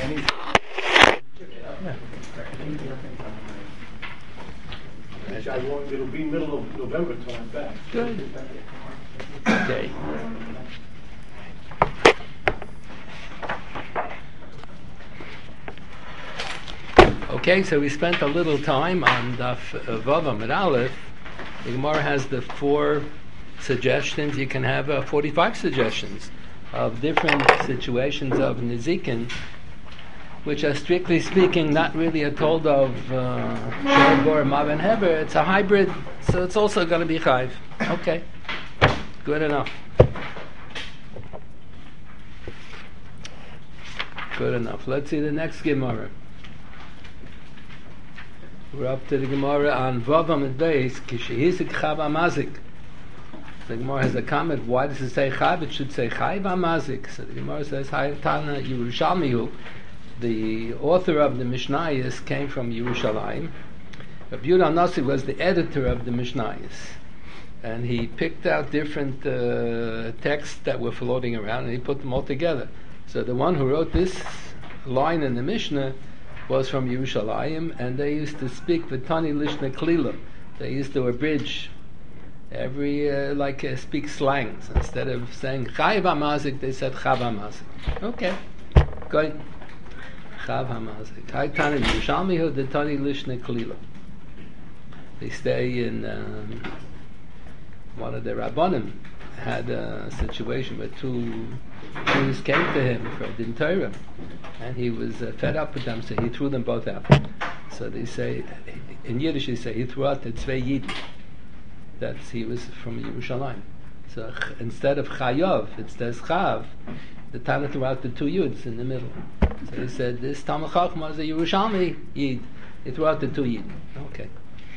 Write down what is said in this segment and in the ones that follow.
It'll be middle of November till I'm back. Good. Okay. Okay, so we spent a little time on Daf Vav Amud Aleph. The Gemara has the 4 suggestions. You can have 45 suggestions of different situations of Nizikin, which are strictly speaking not really a told of Shor, Mav, and Heber. It's a hybrid, so it's also going to be Chayv. Okay, good enough. Good enough. Let's see the next Gemara. We're up to the Gemara on Vav Amud Beis, Kishehizik Chav Amazik. The Gemara has a comment, why does it say Chav? It should say Chayv Amazik. So the Gemara says, Tana Yerushalmihu. The author of the Mishnayos came from Yerushalayim. Rabbi Yehuda Nasi was the editor of the Mishnayos. And he picked out different texts that were floating around and he put them all together. So the one who wrote this line in the Mishnah was from Yerushalayim, and they used to speak V'tani Lishna Klila. They used to abridge every, speak slangs. Instead of saying Chayv HaMazik, they said Chav HaMazik. Okay, good. Chav HaMazik. Hai Tani Yerushalmihu V'tani Lishna Klila. They stay in one of the Rabbanim had a situation where 2 Jews came to him for Din Torah, and he was fed up with them, so he threw them both out. So they say, in Yiddish they say, he threw out the Tzvei Yid. He was from Yerushalayim. So instead of Chayav, it says Chav, the Tana threw out the 2 Yuds in the middle. So he said, this Talmud Chacham was a Yerushalmi Yid. He threw out the 2 Yid. Okay.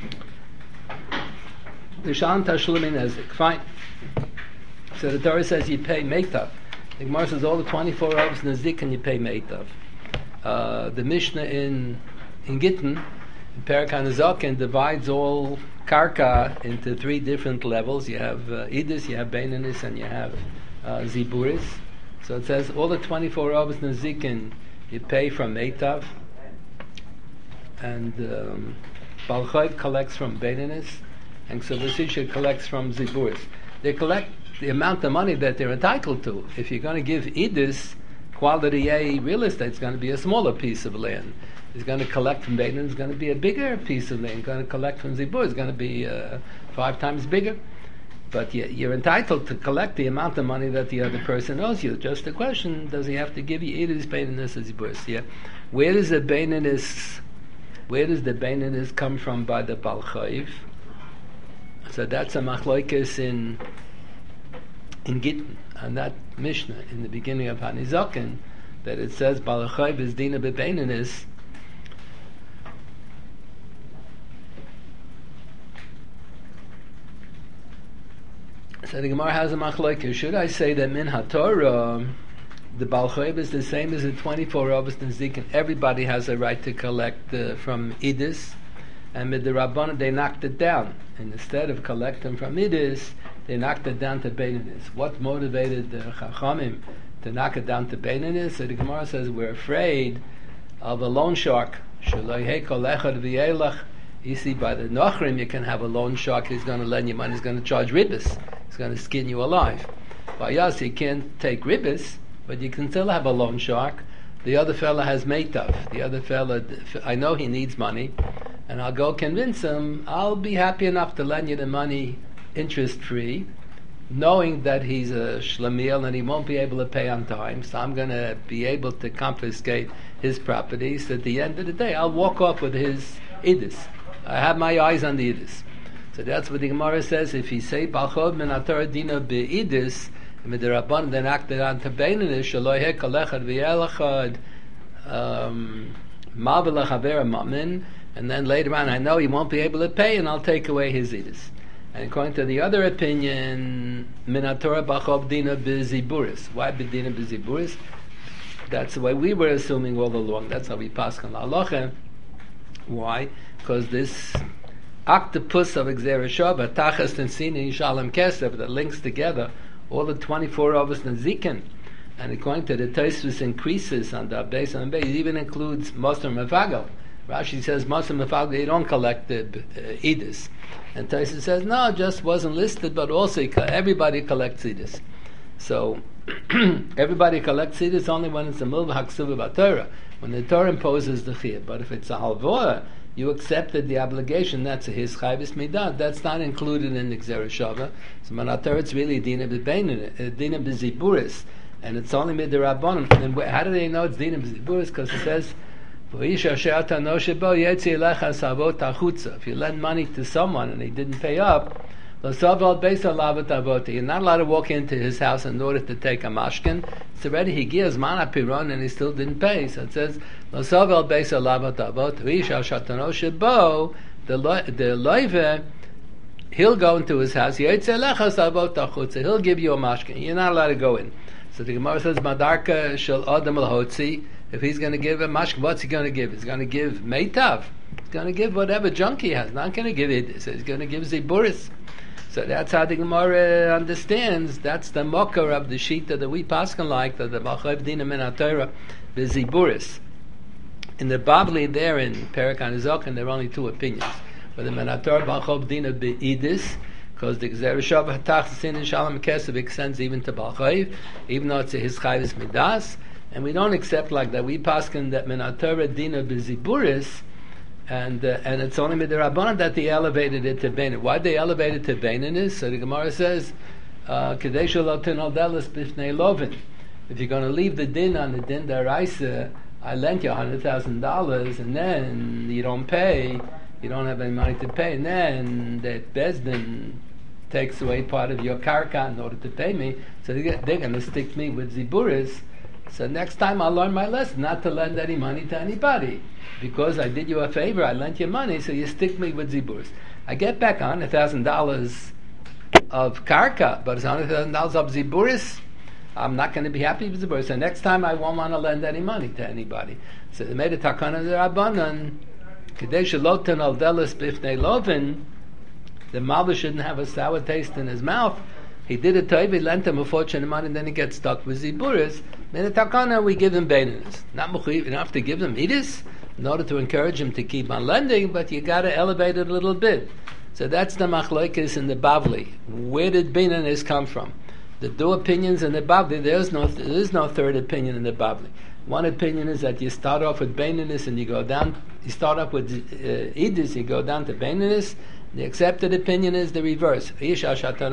L'shan Tashlumin Nezik. Fine. So the Torah says you pay Meitav. The Gemara says all the 24 Avos Nazik and you pay Meitav. The Mishnah in Gittin, in Perek HaNezaken, divides all Karka into 3 different levels. You have Idis, you have Beinanis, and you have Ziburis. So it says all the 24 Avos Nazikin you pay from Meitav, and Baal Chayv collects from Beinanis, and Ksavasisha collects from Ziburis. They collect the amount of money that they're entitled to. If you're going to give Idis quality A real estate, it's going to be a smaller piece of land. He's going to collect from Beinanis, it's going to be a bigger piece of land. He's going to collect from Zibur, it's going to be 5 times bigger. But you're entitled to collect the amount of money that the other person owes you. Just the question, does he have to give you Idis, Beinanis, or Zibur? Yeah. Where does the Beinanis come from by the Baal Chayv? So that's a machlokes in Gittin, and that Mishnah in the beginning of HaNezaken, that it says Baal Chayv is Dina Bebeinanis. So the Gemara has a machlokes. Should I say that Min HaTorah, the Baal Chayv is the same as the 24 Avos Nazikin? Everybody has a right to collect from Idis, and with the Rabbanan they knocked it down. And instead of collecting from Idis, they knocked it down to Beinanis. What motivated the Chachamim to knock it down to Beinanis? So the Gemara says we're afraid of a loan shark. You see, by the Nochrim you can have a loan shark. He's going to lend you money. He's going to charge ribbis. He's going to skin you alive. By Yas, you can't take ribbis, but you can still have a loan shark. The other fella has meitav. The other fella, I know he needs money, and I'll go convince him, I'll be happy enough to lend you the money interest-free, knowing that he's a shlemiel and he won't be able to pay on time, so I'm going to be able to confiscate his property. So at the end of the day, I'll walk off with his idis. I have my eyes on the idis. So that's what the Gemara says. If he say Balchod min atar dina beidis, and the Rabban then acted on Tabeinish, Shaloi hek alechad v'yelachad ma'vel chaver ma'min, and then later on I know he won't be able to pay, and I'll take away his idis. And according to the other opinion, Minatora Bachov Dina Biziburis. Why Bidina Biziburis? That's the way we were assuming all along. That's how we pass on Halacha. Why? Because this octopus of Gzera Shava, Tachas Tensini Shalom Kesef, that links together all the 24 of us Nazikin, And according to the Tosfos increases on the base on base, it even includes Moser Mefagal. Rashi says Moser Mefagal, they don't collect the Edis. And Tosfos says, no, just wasn't listed, but also everybody collects Edis. So, everybody collects Edis only when it's a Milva Haksuva B'Torah, when the Torah imposes the Chiyah. But if it's a Halvoah, you accepted the obligation, that's a his Chayvis Midah, that's not included in the Gzera Shava. So, Manator, it's really Dina B'Ziburis. And it's only midrabanan. And how do they know it's dinah b'ziburis? Because it says, if you lend money to someone and he didn't pay up, you're not allowed to walk into his house in order to take a mashkin. It's already he gives mana piron and he still didn't pay. So it says, the loive, he'll go into his house. He'll give you a mashkin. You're not allowed to go in. So the Gemara says, Madarka shel Adam al-Hotzi, if he's going to give a mashk, what's he going to give? He's going to give meitav. He's going to give whatever junk he has. Not going to give it. So he's going to give ziburis. So that's how the Gemara understands. That's the mocker of the shita that we paskin like, that the Machav Dina Min HaTorah, the ziburis. In the Babli there in Perek HaNizokin, there are only two opinions. Whether Min HaTorah Machav Dina Be'idis, because the Gzera Shava Hatach Sin and Shalom Kesef extends even to Balchayiv, even though it's a his Chayvis Midas, and we don't accept like that. We paskin that Min HaTorah Dina B'Ziburis, and it's only Midrabanan that they elevated it to Beinin. Why they elevated it to Beinin is, so the Gemara says, Kedei Shelo Tinol Delis B'Fnei Lovin. If you're going to leave the din on the din daraisa, I lent you $100,000, and then you don't pay, you don't have any money to pay, and then the Bezdin takes away part of your karka in order to pay me, so they're going to stick me with ziburis. So next time I'll learn my lesson, not to lend any money to anybody. Because I did you a favor, I lent you money, so you stick me with ziburis. I get back $100,000 of karka, but it's $100,000 of ziburis. I'm not going to be happy with ziburis. So next time I won't want to lend any money to anybody. So they made a takana d'Rabbanan, Kedei shelo tinol delis b'fnei lovin, the Malva shouldn't have a sour taste in his mouth. He did it to him, he lent him a fortune of money, and then he gets stuck with ziburis. In the takana, we give him beininus. Not mechuyev, you don't have to give them idis in order to encourage him to keep on lending, but you got to elevate it a little bit. So that's the machlokes in the Bavli. Where did beininus come from? The two opinions in the Bavli, there is no third opinion in the Bavli. One opinion is that you start off with beininus and you go down. You start off with idis, you go down to beininus. The accepted opinion is the reverse. It's going to be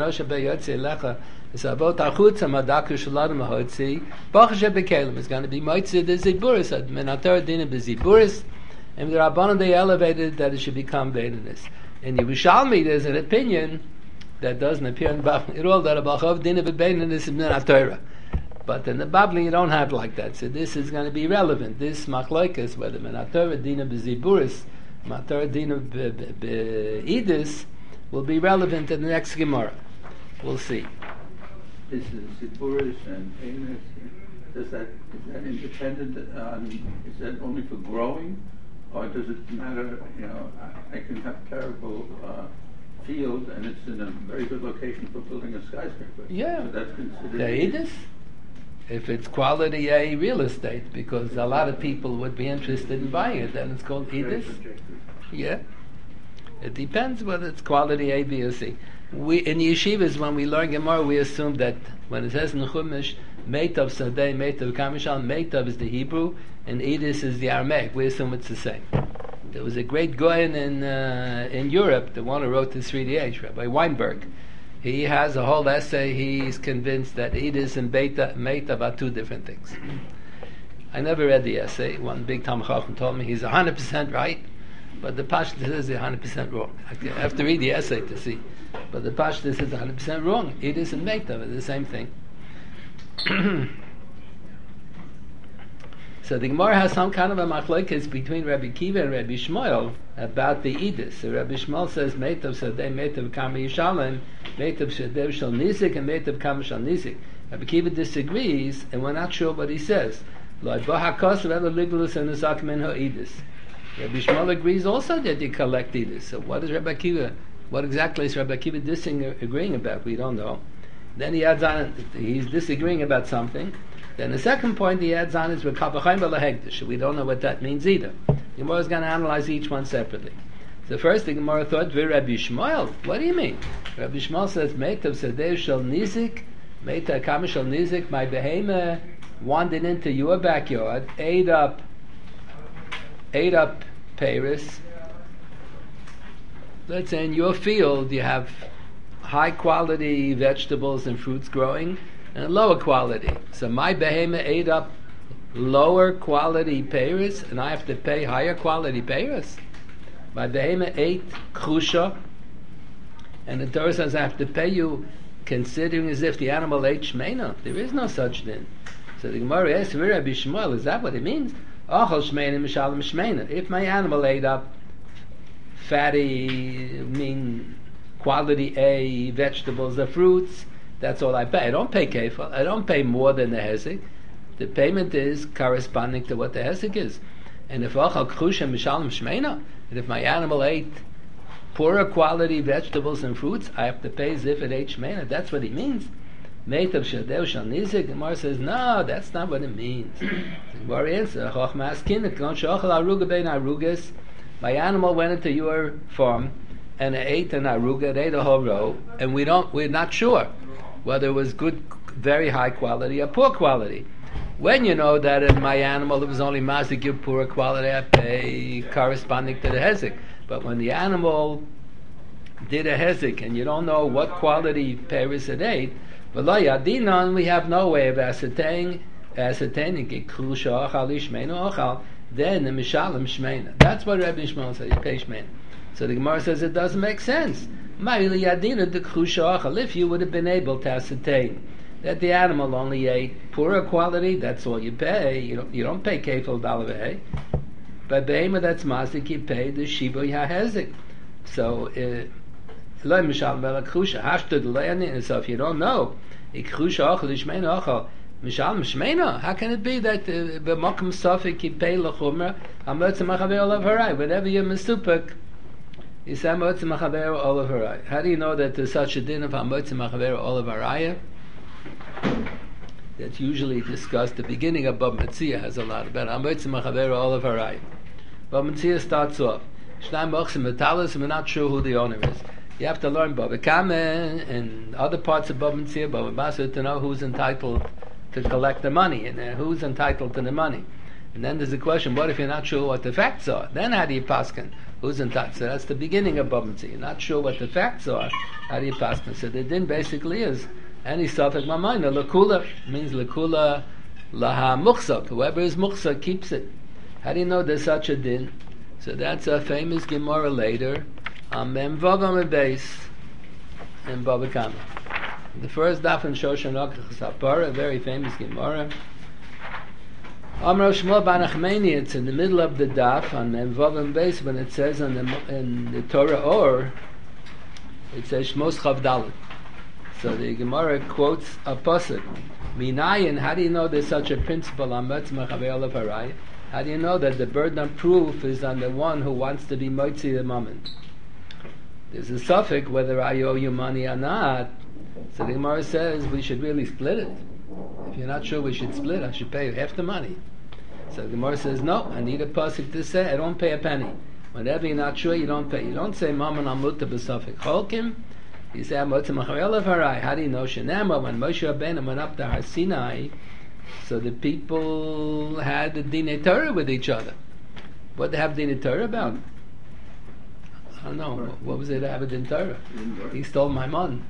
moitzi the ziburis, menator dina beziburis, and the Rabbanan they elevated that it should become beininus. In Yerushalmi there's an opinion that doesn't appear in Bavli at all, that a Bachav dina bebeininus is menatora. But in the Babli you don't have like that. So this is going to be relevant. This machloikas, whether menatora dina beziburis, Matar Dina Be'idis, will be relevant in the next Gemara. We'll see. Is the Ziburis and Enes, is that independent is that only for growing? Or does it matter, I can have terrible field and it's in a very good location for building a skyscraper. Yeah. So that's considered... The Edis? If it's quality A real estate, because a lot of people would be interested in buying it, then it's called Edis. Yeah. It depends whether it's quality A, B, or C. We in yeshivas, when we learn Gemara, we assume that when it says in Chumash, Meitav Sadeh, Meitav Kamishal, Meitav is the Hebrew, and Edis is the Aramaic. We assume it's the same. There was a great Goyen in Europe, the one who wrote the 3DH, Rabbi Weinberg. He has a whole essay. He's convinced that Edis and Meitav are two different things. I never read the essay. One big Talmid Chacham told me he's 100% right, but the Pashtus is 100% wrong. I have to read the essay to see. But the Pashtus is 100% wrong. Edis and Meitav are the same thing. So the Gemara has some kind of a machlokes between Rabbi Kiva and Rabbi Shmuel about the Edis. So Rabbi Shmuel says Meitav Sadeh, Meitav Kama Yishalem, Meitav Sadeh Shal Nizik, and Meitav Kama Shal Nizik. Rabbi Kiva disagrees, and we're not sure what he says. Lo Bahakos Velo Ligulus and Nizak Minho Edis. Rabbi Shmuel agrees also that you collect Edis. So what is Rabbi Kiva? What exactly is Rabbi Kiva disagreeing about? We don't know. Then he adds on, he's disagreeing about something. Then the second point he adds on is Rekavachayim Balahegdish. We don't know what that means either. The Gemara is going to analyze each one separately. So first the Gemara thought, Rabbi Shmuel, what do you mean? Rabbi Shmuel says, Meitav Sadeh Shal Nizik, Meitav Kama Shal Nizik, my behemoth wandered into your backyard, ate up Paris. Let's say in your field you have high quality vegetables and fruits growing and lower quality. So my behemoth ate up lower quality Paris and I have to pay higher quality Paris. My behemoth ate Krusha and the Torah says I have to pay you considering as if the animal ate Shmeina. There is no such thing. So the Gemara asks, Rabbi Shmuel, is that what it means? Achal Shmeina Mishalim Shmeina. If my animal ate up fatty, quality A vegetables or fruits, that's all I pay. I don't pay kefil. I don't pay more than the hezek. The payment is corresponding to what the hezek is. And if achal krusha mishalim shmeina, and if my animal ate poorer quality vegetables and fruits, I have to pay as if it ate shmeina. That's what he means. Meitav shadeu shal nizik. Gemara says, no, that's not what it means. The Gemara answers, chochma askin, kon she'achal aruga bein arugas. My animal went into your farm and it ate an aruga, it ate a whole row, and we're not sure whether it was good, very high quality or poor quality. When you know that in my animal it was only mazik give poor quality, I pay corresponding to the hezek. But when the animal did a hezek and you don't know what quality Paris it ate, v'lo yadinon, we have no way of ascertaining krusha achal ishmeinu achal. Then the mishalim shmeina. That's what Rabbi Shmuel said. You pay shmeina. So the Gemara says it doesn't make sense. If you would have been able to ascertain that the animal only ate poorer quality, that's all you pay. You don't pay kefil dalaveh. But behemoth that's mazik, you pay the shiva yahezik. So lo mishalim bela krusha hashtud le'anin. So if you don't know, krusha achal ishmeina achal. Mishalim Shmeina. How can it be that b'makom safik you pay lechumra hamotzim machaver olav haray? Whenever you're mesupek, you say hamotzim machaver olav haray. How do you know that there's such a din of hamotzim machaver olav haray? That's usually discussed. The beginning of Bab Metzia has a lot about hamotzim machaver olav haray. Bab Metzia starts off Shnai mochsim metalis, and we're not sure who the owner is. You have to learn Baba Kama and other parts of Bab Metzia, Baba Basra, to know who's entitled to collect the money and who's entitled to the money. And then there's a question, what if you're not sure what the facts are? Then how do you paskin? Who's entitled? So that's the beginning of Bab Metzia. You're not sure what the facts are, how do you paskin? So the din basically is any safek mamayna lakula means lakula laha muchsak. Whoever is muchsak keeps it. How do you know there's such a din? So that's a famous Gemara later on Mem Vav Amud Beis in Baba Kama. The first daf in Shoshan Aruch Sapara, a very famous Gemara. Amar Shmuel Bar Nachmani, it's in the middle of the daf on Mem Vav Amud Beis when it says in the Torah Or, it says Shmos Chav Dalet. So the Gemara quotes a pasuk. Minayin, how do you know there's such a principle on Metzmach Avel Harai? How do you know that the burden of proof is on the one who wants to be Moitzi the moment? There's a suffix whether I owe you money or not. So the Gemara says we should really split it. If you're not sure we should split, I should pay you half the money. So the Gemara says, no, I need a pasuk to say I don't pay a penny. Whenever you're not sure, you don't pay. You don't say Mammon Amutta b'Safik Cholkim. You say Amutta Machayel Harai. How do you know Shenema? When Moshe Rabbeinu went up to Har Sinai, so the people had the Dinei Torah with each other. What they have Dinei Torah about? I don't know. What was it to have a Dinei Torah? He stole my mon.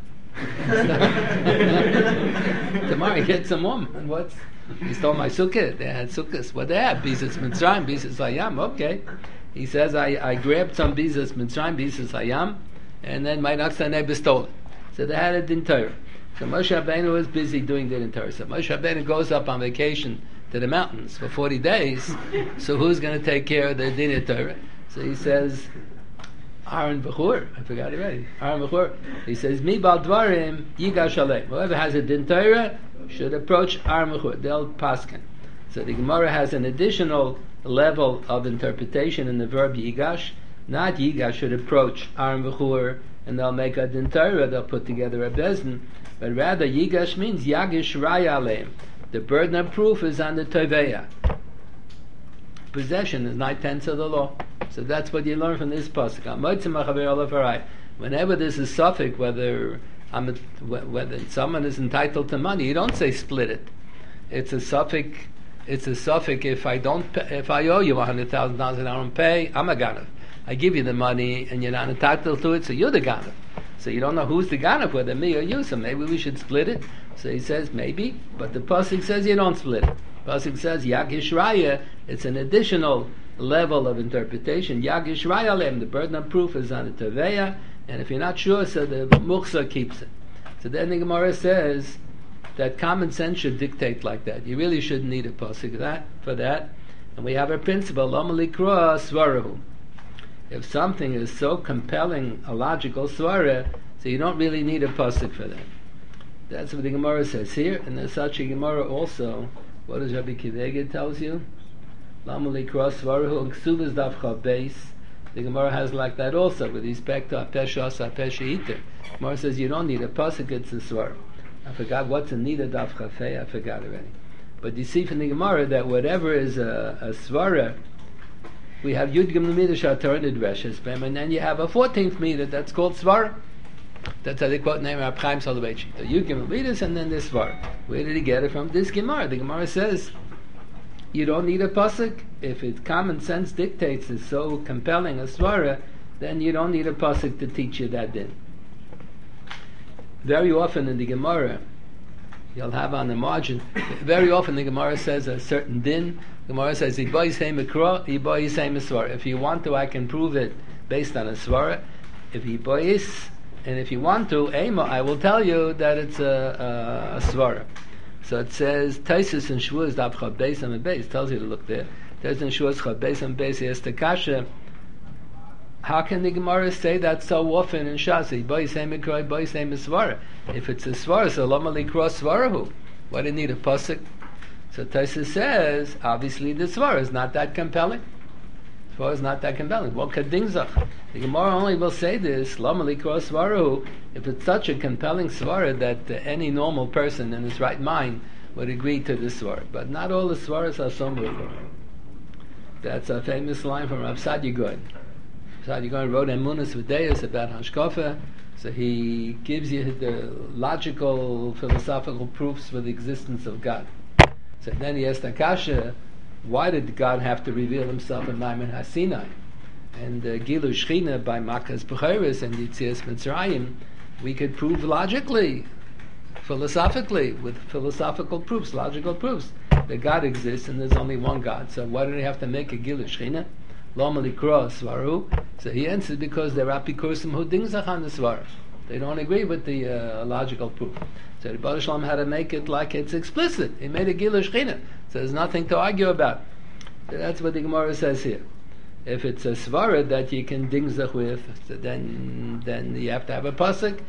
Tomorrow he gets some more. And what's? He stole my sukkah. They had sukkahs. What they have? Bizas Mitzrayim, Bizas Hayam. Okay. He says, I grabbed some Bizas Mitzrayim, Bizas Hayam, and then my next neighbor stole it. So they had a Din Torah. So Moshe Rabbeinu was busy doing Din Torah. So Moshe Rabbeinu goes up on vacation to the mountains for 40 days. So who's going to take care of the Din Torah? So he says, Aaron Bechur. I forgot already. Aaron Bechur. He says, Mi bal dvarim yigash alei. Whoever has a Din Torah should approach Aaron Bechur. They'll paskin. So the Gemara has an additional level of interpretation in the verb yigash. Not yigash should approach Aaron Bechur and they'll make a Din Torah. They'll put together a bezin. But rather yigash means yagish raya aleim. The burden of proof is on the Toveya. Possession is 9/10 of the law. So that's what you learn from this pasuk. Whenever there's a suffix, whether someone is entitled to money, you don't say split it. It's a suffix. It's a suffix. If I owe you $100,000 and I don't pay, I'm a ganav. I give you the money and you're not entitled to it, so you're the ganav. So you don't know who's the ganav, whether me or you. So maybe we should split it. So he says maybe, but the pasuk says you don't split it. Pasuk says Yagish Raya. It's an additional level of interpretation. Yagish Raya Alem. The burden of proof is on the Teveya, and if you're not sure, so the Muchsa keeps it. So then the Gemara says that common sense should dictate like that. You really shouldn't need a pasuk for that. And we have a principle: Lama likra svarahu. If something is so compelling, a logical svara, so you don't really need a pasuk for that. That's what the Gemara says here, and there's such a Gemara also. What does Rabbi Kivega tells you? Lama likra svarahu and ksuvas daf chav. The Gemara has like that also with respect to apeshas apeshita. Gemara says you don't need a pasuk; it's a svara. I forgot what's in need of daf chafei. I forgot already. But you see from the Gemara that whatever is a svara, we have Yud Gimel Midah Shatorah Dreshes, and then you have a 14th Midah that's called svara. That's how they quote name Rab Chaim Soloveitchik. The Yud Gimel Midas and then this svara. Where did he get it from? This Gemara. The Gemara says you don't need a pasuk. If it's common sense dictates is so compelling a svara, then you don't need a pasuk to teach you that din. Very often in the Gemara, you'll have on the margin, very often the Gemara says a certain din. The Gemara says, if you want to, I can prove it based on a svara. If and if you want to, I will tell you that it's a svara. So it says, Taisus and Shavuos Daf Chad Beis and Beis tells you to look there. Taisus and Shavuos Chad Beis and Beis yes the kasha. How can the Gemara say that so often in Shas? If it's a svara, so lama likra svarahu. Why do you need a pasuk? So Taisus says, obviously the svara is not that compelling. Svara is not that compelling. What kadingzach? The Gemara only will say this, lama likra svarahu, if it's such a compelling svara that any normal person in his right mind would agree to the svara. But not all the svaras are so moving. That's a famous line from Rav Sadia Gaon. Sadia Gaon wrote Emunas V'Deus about Hashkafa, so he gives you the logical, philosophical proofs for the existence of God. So then he asked Akasha, why did God have to reveal himself in Maimon HaSinai? And Gilu Shechina by Makas Bechoros and Yitzias Mitzrayim, we could prove logically, philosophically, with philosophical proofs, logical proofs, that God exists and there's only one God. So why did he have to make a Gilu Shechina? So he answered because they're apikusim who dingzach on the svara. They don't agree with the logical proof. So the Baruch Shalom had to make it like it's explicit. He made a Gilu Shechina. So there's nothing to argue about. So that's what the Gemara says here. If it's a svara that you can dingzach with, so then you have to have a pasuk.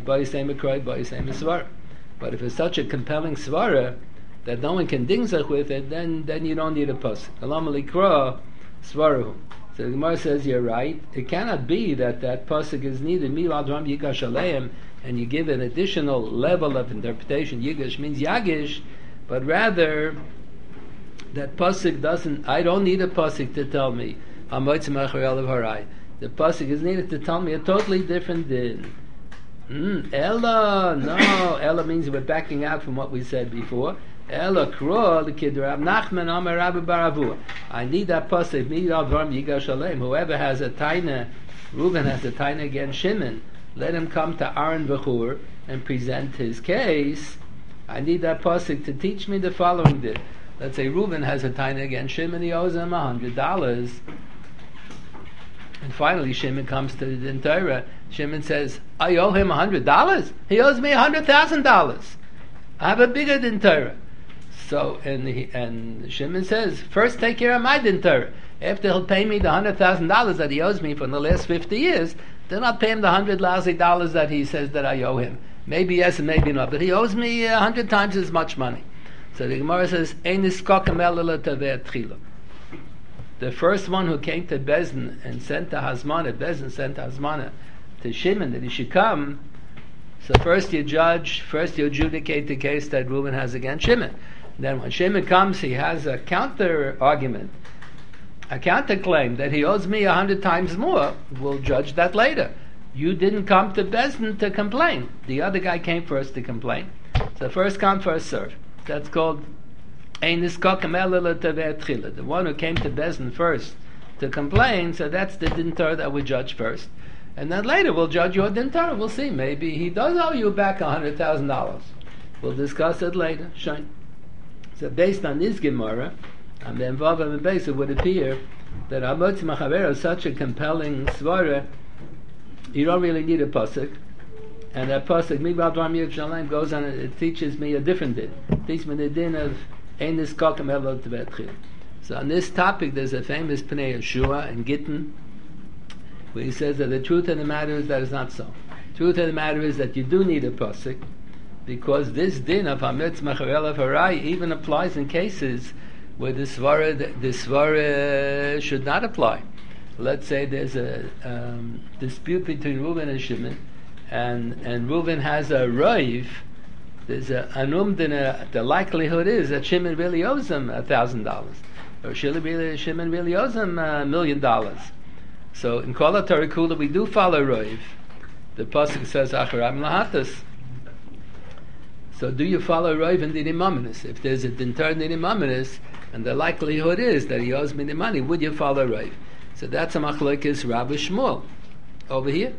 But if it's such a compelling svara that no one can dingzach with it, then you don't need a pasuk. Alam alikra svarahu. So the Gemara says you're right. It cannot be that pasuk is needed. Milad Ram Yigash Aleim, and you give an additional level of interpretation. Yigash means Yagish, but rather that pasuk doesn't. I don't need a pasuk to tell me. The pasuk is needed to tell me a totally different din. Ella, no. Ella means we're backing out from what we said before. Ella kro the kid Rab Nachman Amar Rabbi Baravu. I need that pasuk. Milad Ram Yigash Aleim. Whoever has a taina, Reuben has a taina against Shimon. Let him come to Aaron Bechur and present his case. I need that pasuk to teach me the following din. Let's say Reuben has a taina against Shimon. He owes him $100. And finally Shimon comes to the Torah. Shimon says, I owe him $100? He owes me $100,000. I have a bigger din Torah. So, and Shimon says, first take care of my din Torah. After he'll pay me the $100,000 that he owes me for the last 50 years, then I'll pay him the $100,000 that he says that I owe him. Maybe yes and maybe not, but he owes me 100 times as much money. So the Gemara says, the first one who came to Bezdin and sent to Hazmana, Bezdin sent to Hazmana to Shimon that he should come. So first you adjudicate the case that Reuben has against Shimon. Then when Shimon comes, he has a counter argument, a counter claim that he owes me 100 times more. We'll judge that later. You didn't come to Bezdin to complain. The other guy came first to complain. So first come, first serve. That's called Ein Niskokem Ela L'Tevei Tchila. The one who came to Bezdin first to complain, so that's the din Torah that we judge first. And then later we'll judge your din Torah. We'll see. Maybe he does owe you back $100,000. We'll discuss it later. Shine. So based on this Gemara, and then Vav and Beis, it would appear that Amotzi Machaber is such a compelling svara, you don't really need a pasuk. And that pasuk, Migdal Dvar Yerushalayim, goes on, it teaches me a different din. It teaches me the din of Ein Niskokem Ela L'Tevei Tchila. So on this topic, there's a famous Pnei Yeshua in Gittin, where he says that the truth of the matter is that it's not so. The truth of the matter is that you do need a pasuk, because this din of Hametz Macharel Harai even applies in cases where the svara should not apply. Let's say there's a dispute between Reuven and Shimon, and Reuven has a roiv. There's an umdina. The likelihood is that Shimon really owes him $1,000, or Shimon really owes him $1 million. So in Kol HaTorah Kula we do follow roiv. The pasuk says Acharam Lahatas. So do you follow roiv and dinim aminis? If there's a dintar dinim aminis, and the likelihood is that he owes me the money, would you follow roiv? So that's a machlokes Rabbi Shmuel over here.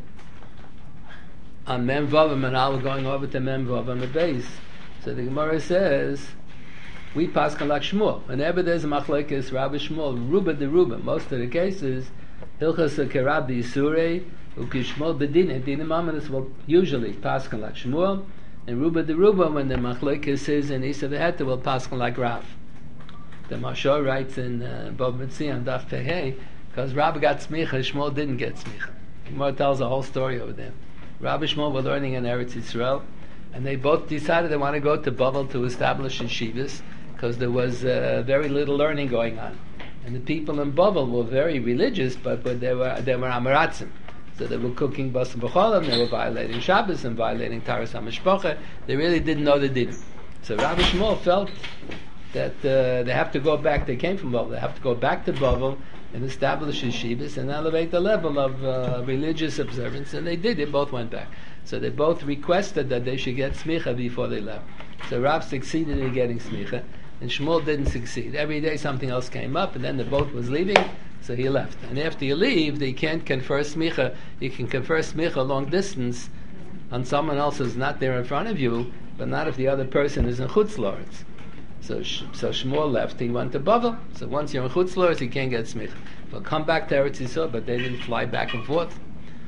On Mem Vav, and now we're going over to Mem Vav on the base. So the Gemara says, we paskan like Shmuel. Whenever there's a machlokes Rabbi Shmuel, Ruba de Ruba, most of the cases, Hilchas Kerab the Isurei, Ukishmuel Bedin, dinim aminis will usually paskan like Shmuel. And Ruba de Ruba, when the machlokes is in Isa V'Heta, will paskan like Rav. The Mashor writes in Bab Mitzi on Daf Pehei, because Rav got smicha, Shmuel didn't get smicha. Gemara tells a whole story over there. Rav and Shmuel were learning in Eretz Yisrael, and they both decided they want to go to Bavel to establish yeshivas, because there was very little learning going on. And the people in Bavel were very religious, but they were Amaratzim. So they were cooking basar b'cholam, they were violating Shabbos and violating Taras HaMishpacha. They really didn't know the din. So Rabbi Shmuel felt that they have to go back. They came from Bavel. They have to go back to Bavel and establish yeshivas and elevate the level of religious observance. And they did. They both went back. So they both requested that they should get smicha before they left. So Rav succeeded in getting smicha, and Shmuel didn't succeed. Every day something else came up, and then the boat was leaving. So he left. And after you leave, they can't confer smicha. You can confer smicha long distance on someone else who's not there in front of you, but not if the other person is in Chutz La'aretz. So Shmuel left. He went to Bavel. So once you're in Chutz La'aretz, you can't get smicha. But come back to Eretz Yisrael, but they didn't fly back and forth.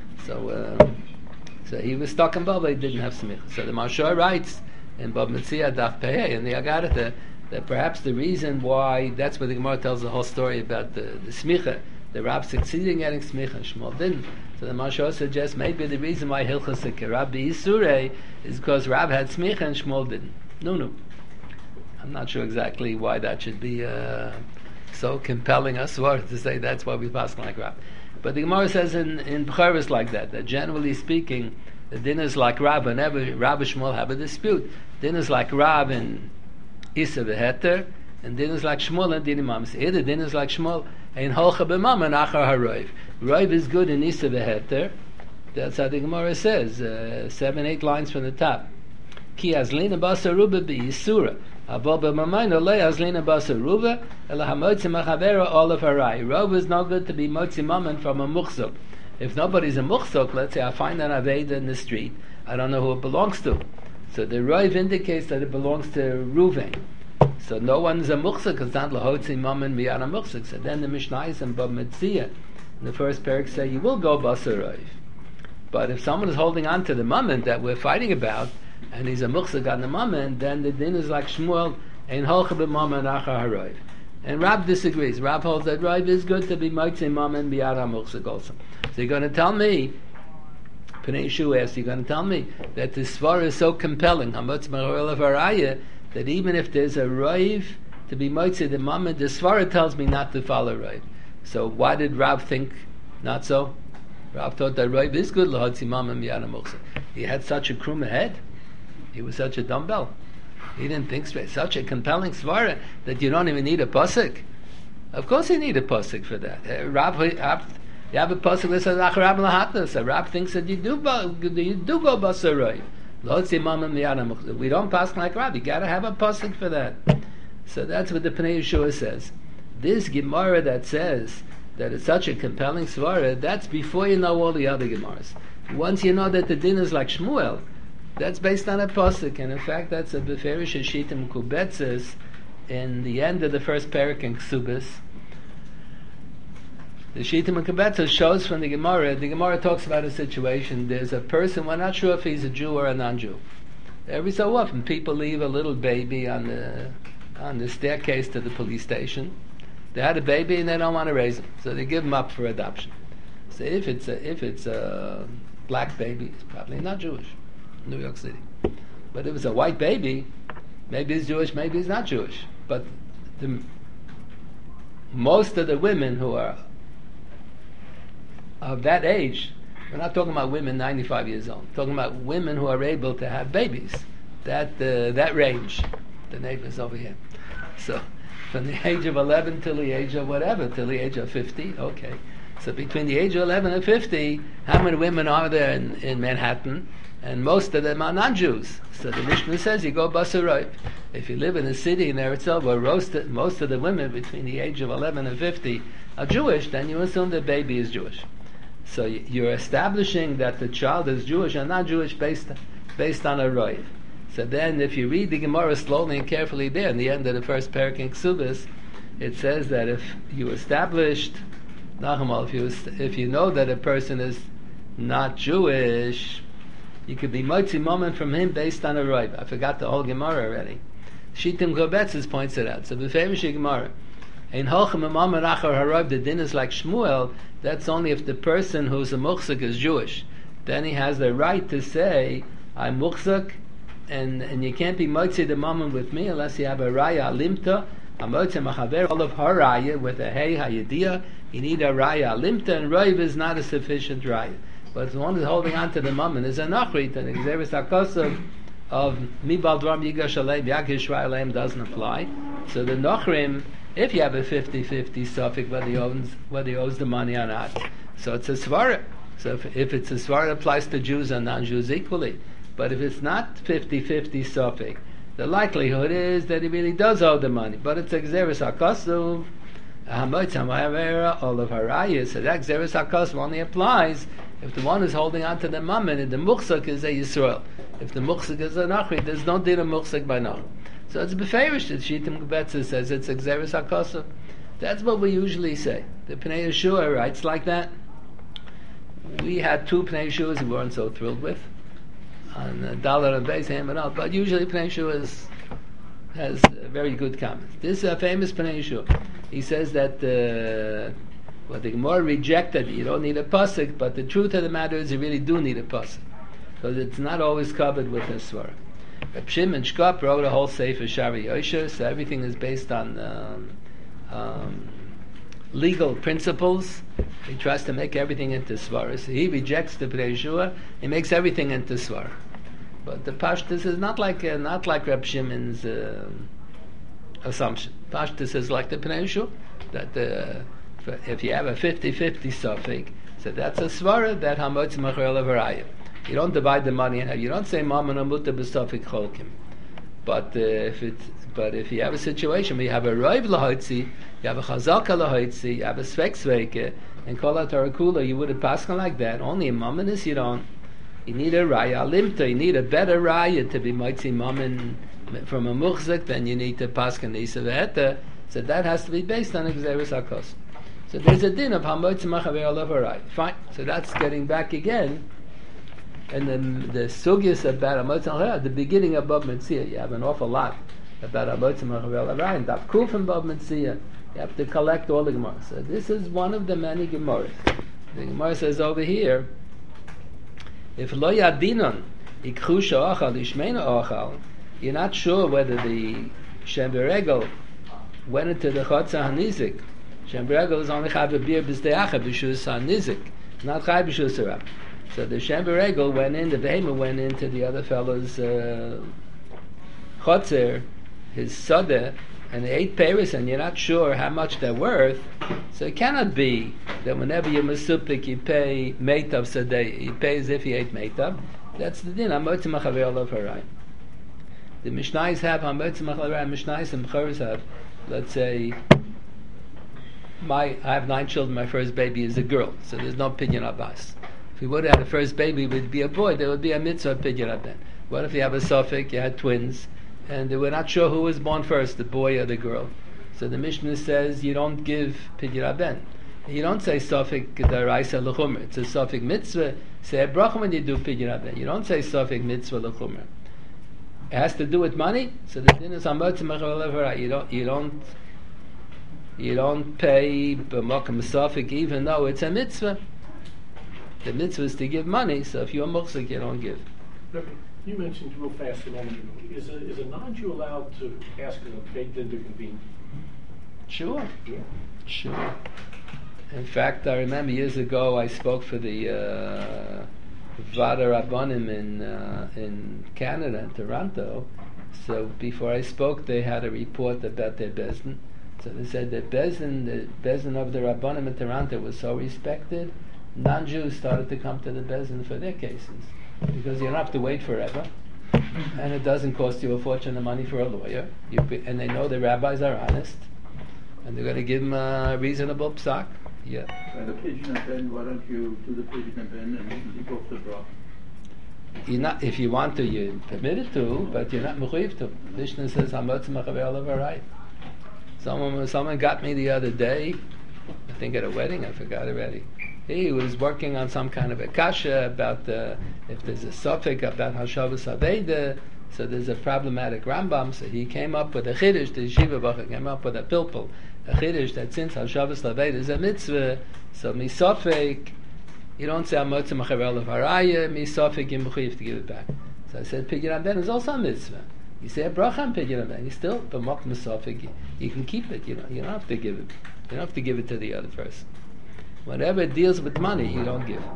So he was stuck in Bavel. He didn't have smicha. So the Mashor writes in Bab Metzia Daf Pehei in the Agarata that perhaps the reason why, that's where the Gemara tells the whole story about the smicha, the Rab succeeded in getting smicha and Shmuel didn't. So the Mashor suggests maybe the reason why Hilchas Kerab B'Yisurei is because Rab had smicha and Shmuel didn't. No. I'm not sure exactly why that should be so compelling us to say that's why we pass like Rab. But the Gemara says in Bechoros like that generally speaking, the din is like Rab. Whenever Rab and Shmuel have a dispute, din is like Rab and Isa V'Heter, and din is like Shmuel and dinim aminis. Here the din is like Shmuel and holcha b'mam and achar haroiv. Roiv is good in Isa V'Heter. That's how the Gemara says, 7-8 lines from the top. Ki azlina basa ruba b'yisura. Abol b'mamayno le azlina basa ruba ela hamotzi machavera olav harai. Roiv is not good to be motzi mammon from a muchzuk. If nobody's a muchzuk, let's say I find an aveda in the street, I don't know who it belongs to. So the roiv indicates that it belongs to Reuven. So no one's a muchzuk because not lahotzi mammon miyad a muchzuk. So then the Mishnayos and Bab Metzia in the first parak say you will go basar roiv. But if someone is holding on to the mammon that we're fighting about, and he's a muchzuk on the mammon, then the din is like Shmuel ein holcha b'mammon achar haroiv. And Rab disagrees. Rab holds that roiv is good to be motzi mammon miyad a muchzuk also. So you're going to tell me, Pnei Yeshua asks, you're going to tell me that the svara is so compelling, Hamotz Marol of Araya, that even if there's a roiv to be motzi the mammon, the svara tells me not to follow roiv. So why did Rab think not so? Rab thought that roiv is good, lahotzi mammon miyad a muchzuk. He had such a krum head. He was such a dumbbell. He didn't think straight. Such a compelling svara that you don't even need a pasuk. Of course you need a pasuk for that. You have a pasuk that says Acharab Lahatnas. A Rab thinks that you do go Basaroy. We don't pass like Rab. You got to have a pasuk for that. So that's what the Pnei Yeshua says. This Gemara that says that it's such a compelling svara, that's before you know all the other Gemaras. Once you know that the din is like Shmuel, that's based on a pasuk, and in fact that's a beferish shitim kubetzes in the end of the first parak in Ksubis. The shitim kubetzes shows from the Gemara. The Gemara talks about a situation. There's a person, we're not sure if he's a Jew or a non-Jew. Every so often, people leave a little baby on the staircase to the police station. They had a baby and they don't want to raise him, so they give him up for adoption. So if it's a black baby, it's probably not Jewish. New York City. But if it's a white baby, maybe he's Jewish, maybe he's not Jewish. But most of the women who are of that age, we're not talking about women 95 years old, we're talking about women who are able to have babies. That range, the neighbors over here. So from the age of 11 till the age of whatever, till the age of 50, okay. So between the age of 11 and 50, how many women are there in Manhattan? And most of them are non-Jews. So the Mishnah says you go Basaroy. If you live in a city in Eretz Yisrael where most of the women between the age of 11 and 50 are Jewish, then you assume the baby is Jewish. So you're establishing that the child is Jewish and not Jewish based on a roiv. So then if you read the Gemara slowly and carefully there, in the end of the first parak in Ksubis, it says that if you established, if you know that a person is not Jewish, you could be motzi moment from him based on a roiv. I forgot the whole Gemara already. Shitim Kobetzes points it out. So the famous Gemara, in Holchem Imam Achar Haroiv, the din is like Shmuel. That's only if the person who's a muchzak is Jewish. Then he has the right to say, I'm muchzak, and you can't be motzi the moment with me unless you have a raya limta, a motzi machaver, all of her raya with a hey hayediyah. You need a raya limta, and roiv is not a sufficient raya. But the one who's holding on to the moment is a nachrit, and the Xeris HaKosav of Mibal Dram Yigash Aleim, Yagish Aleim doesn't apply. So the nachrim, if you have a 50-50 suffix whether he owes the money or not, so it's a svara. So if it's a svara, it applies to Jews and non-Jews equally. But if it's not 50-50 suffix, the likelihood is that he really does owe the money. But it's a Xeris HaKosav, all of harayas. So that Xeris HaKosav only applies if the one who's holding on to the mammon and the muchzak is a Yisrael. If the muchzak is a nachri, there's no din of muchzak by nachri. So it's beferish that Shitim Gebetza says it's a Xeris HaKosav. That's what we usually say. The Pnei Yeshua writes like that. We had two Pnei Yeshuas we weren't so thrilled with, on Dalar and Beis Ham and all, but usually Pnei Yeshua has very good comments. This is a famous Pnei Yeshua. He says that the Gemara rejected, you don't need a pasuk, but the truth of the matter is you really do need a pasuk, because it's not always covered with a svara. Reb Shimon Shkop wrote a whole sefer Shari Yosher, so everything is based on legal principles. He tries to make everything into svara. So he rejects the Pnei Yeshua, he makes everything into svara. But the Pashtus is not like Reb Shimon's assumption. Pashtus is like the Pnei Yeshua, that if you have a 50-50 suffix, so that's a svara that hamotz machar levarayim. You don't divide the money, and you don't say mammon amuta b'suffix cholkim. But if you have a situation where you have a roiv lahotzi, you have a chazaka lahotzi, you have a svek sveke, and kol hatarakula, you would have paskan like that. Only in mammon is you don't. You need a raya limta. You need a better raya to be motzi mammon from a muchzak. Then you need to paskan isa v'eta. So that has to be based on Xeris HaKosav. So there's a din of hamotz machaver alavarayim. Fine. So that's getting back again. And then the sugyas about hamotz machaver at the beginning of Bab Metzia, you have an awful lot about hamotz machaver alavarayim. Daf Kuf from Bab Metzia, you have to collect all the Gemara. So this is one of the many Gemaras. The Gemara says over here, if lo yadinon ikchu sha'achal ishmeinu achal, you're not sure whether the Shem Beregel went into the Chotza HaNizik. Shem Beregel is only Chav B'ir B'Zdeacha B'Shus HaNizik, not Chav B'Shus HaRab. So the Shem Beregel went in, the Behemah went into the other fellow's chotzer, his soda, and he ate pears, and you're not sure how much they're worth, so it cannot be that whenever you're mesupik, you pay meitav sadeh, you pay as if you ate meitav. That's the din. Hamotzi machaver olav harai. The Mishnayos have hamotzi machaver harai. Mishnayos and B'choros have, let's say, I have 9 children. My first baby is a girl, so there's no pidyon abbas. If we would have had a first baby, it would be a boy. There would be a mitzvah pidyon aben. What if you have a suffix? You had twins, and they were not sure who was born first, the boy or the girl. So the Mishnah says you don't give pidyon aben. You don't say suffix daraisa l'chumer. It's a suffix mitzvah. Say a bracha when you do pidyon aben. You don't say suffix mitzvah l'chumer. It has to do with money. So the din is hamotzi machaver harai. You don't pay b'makom suffix even though it's a mitzvah. The mitzvah is to give money. So if you're muchzik, you don't give. Rebbe, you mentioned real fast a moment ago. Is a non-Jew allowed to ask a beit din to convene? Sure. Yeah. Sure. In fact, I remember years ago I spoke for the Vada Rabbanim in Canada, in Toronto. So before I spoke, they had a report about their Bezdin. So they said that the Bezdin of the Rabbanim in Toronto was so respected, non-Jews started to come to the Bezdin for their cases. Because you don't have to wait forever. And it doesn't cost you a fortune of money for a lawyer. And they know the rabbis are honest. And they're going to give them a reasonable psak. Yeah. And the pidyon aben, why don't you do the pidyon aben and leave off the bracha? You're not, if you want to, you're permitted to, but you're not mechuyev to. Mishnah says, hamotzi machaver olav harai. Someone got me the other day, I think at a wedding, I forgot already. He was working on some kind of a kasha about if there's a suffix about Hashavas Aveda, so there's a problematic Rambam, so he came up with a chiddush, the yeshiva bacha came up with a pilpul, a chiddush that since Hashavas Aveda is a mitzvah, so misafik, you don't say hamotzi machaver olav harai, misafik you mechuyev to give it back. So I said pidyon aben is also a mitzvah. You say a bracha on pidyon aben, you still b'mok misafik, you can keep it. You don't have to give it. You don't have to give it to the other person. Whatever deals with money, you don't give.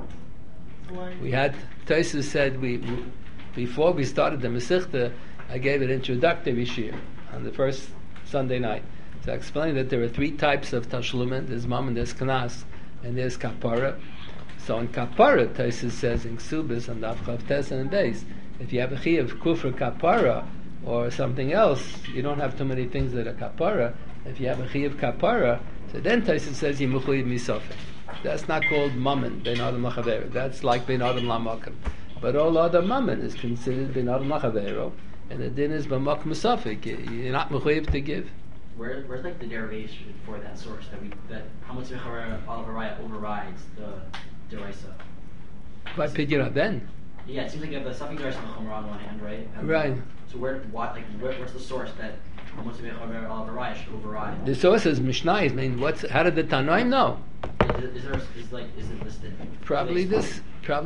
We had Tosfos said before we started the Masechta, I gave an introductory shir on the first Sunday night. So I explained that there are 3 types of tashlumin. There's mam, there's knas, and there's kapara. So in kapara, Tosfos says in Ksubis and Avchav Tes and Beis, if you have a chi of kufr kapara or something else, you don't have too many things that are kapara. If you have a chi of kapara, so then Tosfos says yimuchuyev misafek. That's not called mammon, ben adam lachaver. That's like ben adam lamakim. But all other mammon is considered ben adam lachavero, and the din is b'mak musafik. You're not mechuyev to give. Where's like the derivation for that source that how much mechaver olav harai overrides the deraisa? By pidyon aben. Yeah, it seems like you have the suffix deraisa mechamer on one hand, right? And Right. So where's the source that how much mechaver olav harai should override? The source is Mishnayos. I mean, how did the Tanoim know? Is it listed? Probably this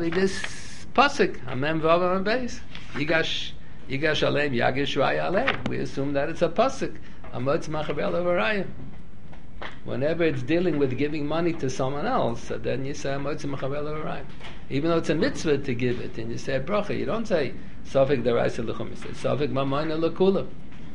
pasuk. Amen v'avam beis. Yigash aleim yagish raya aleim. We assume that it's a pasuk. Hamotzi machaver olav harai. Whenever it's dealing with giving money to someone else, so then you say hamotzi machaver olav harai. Even though it's a mitzvah to give it, and you say a bracha, you don't say safek deraisa l'chum. You say safek mamayna l'kula.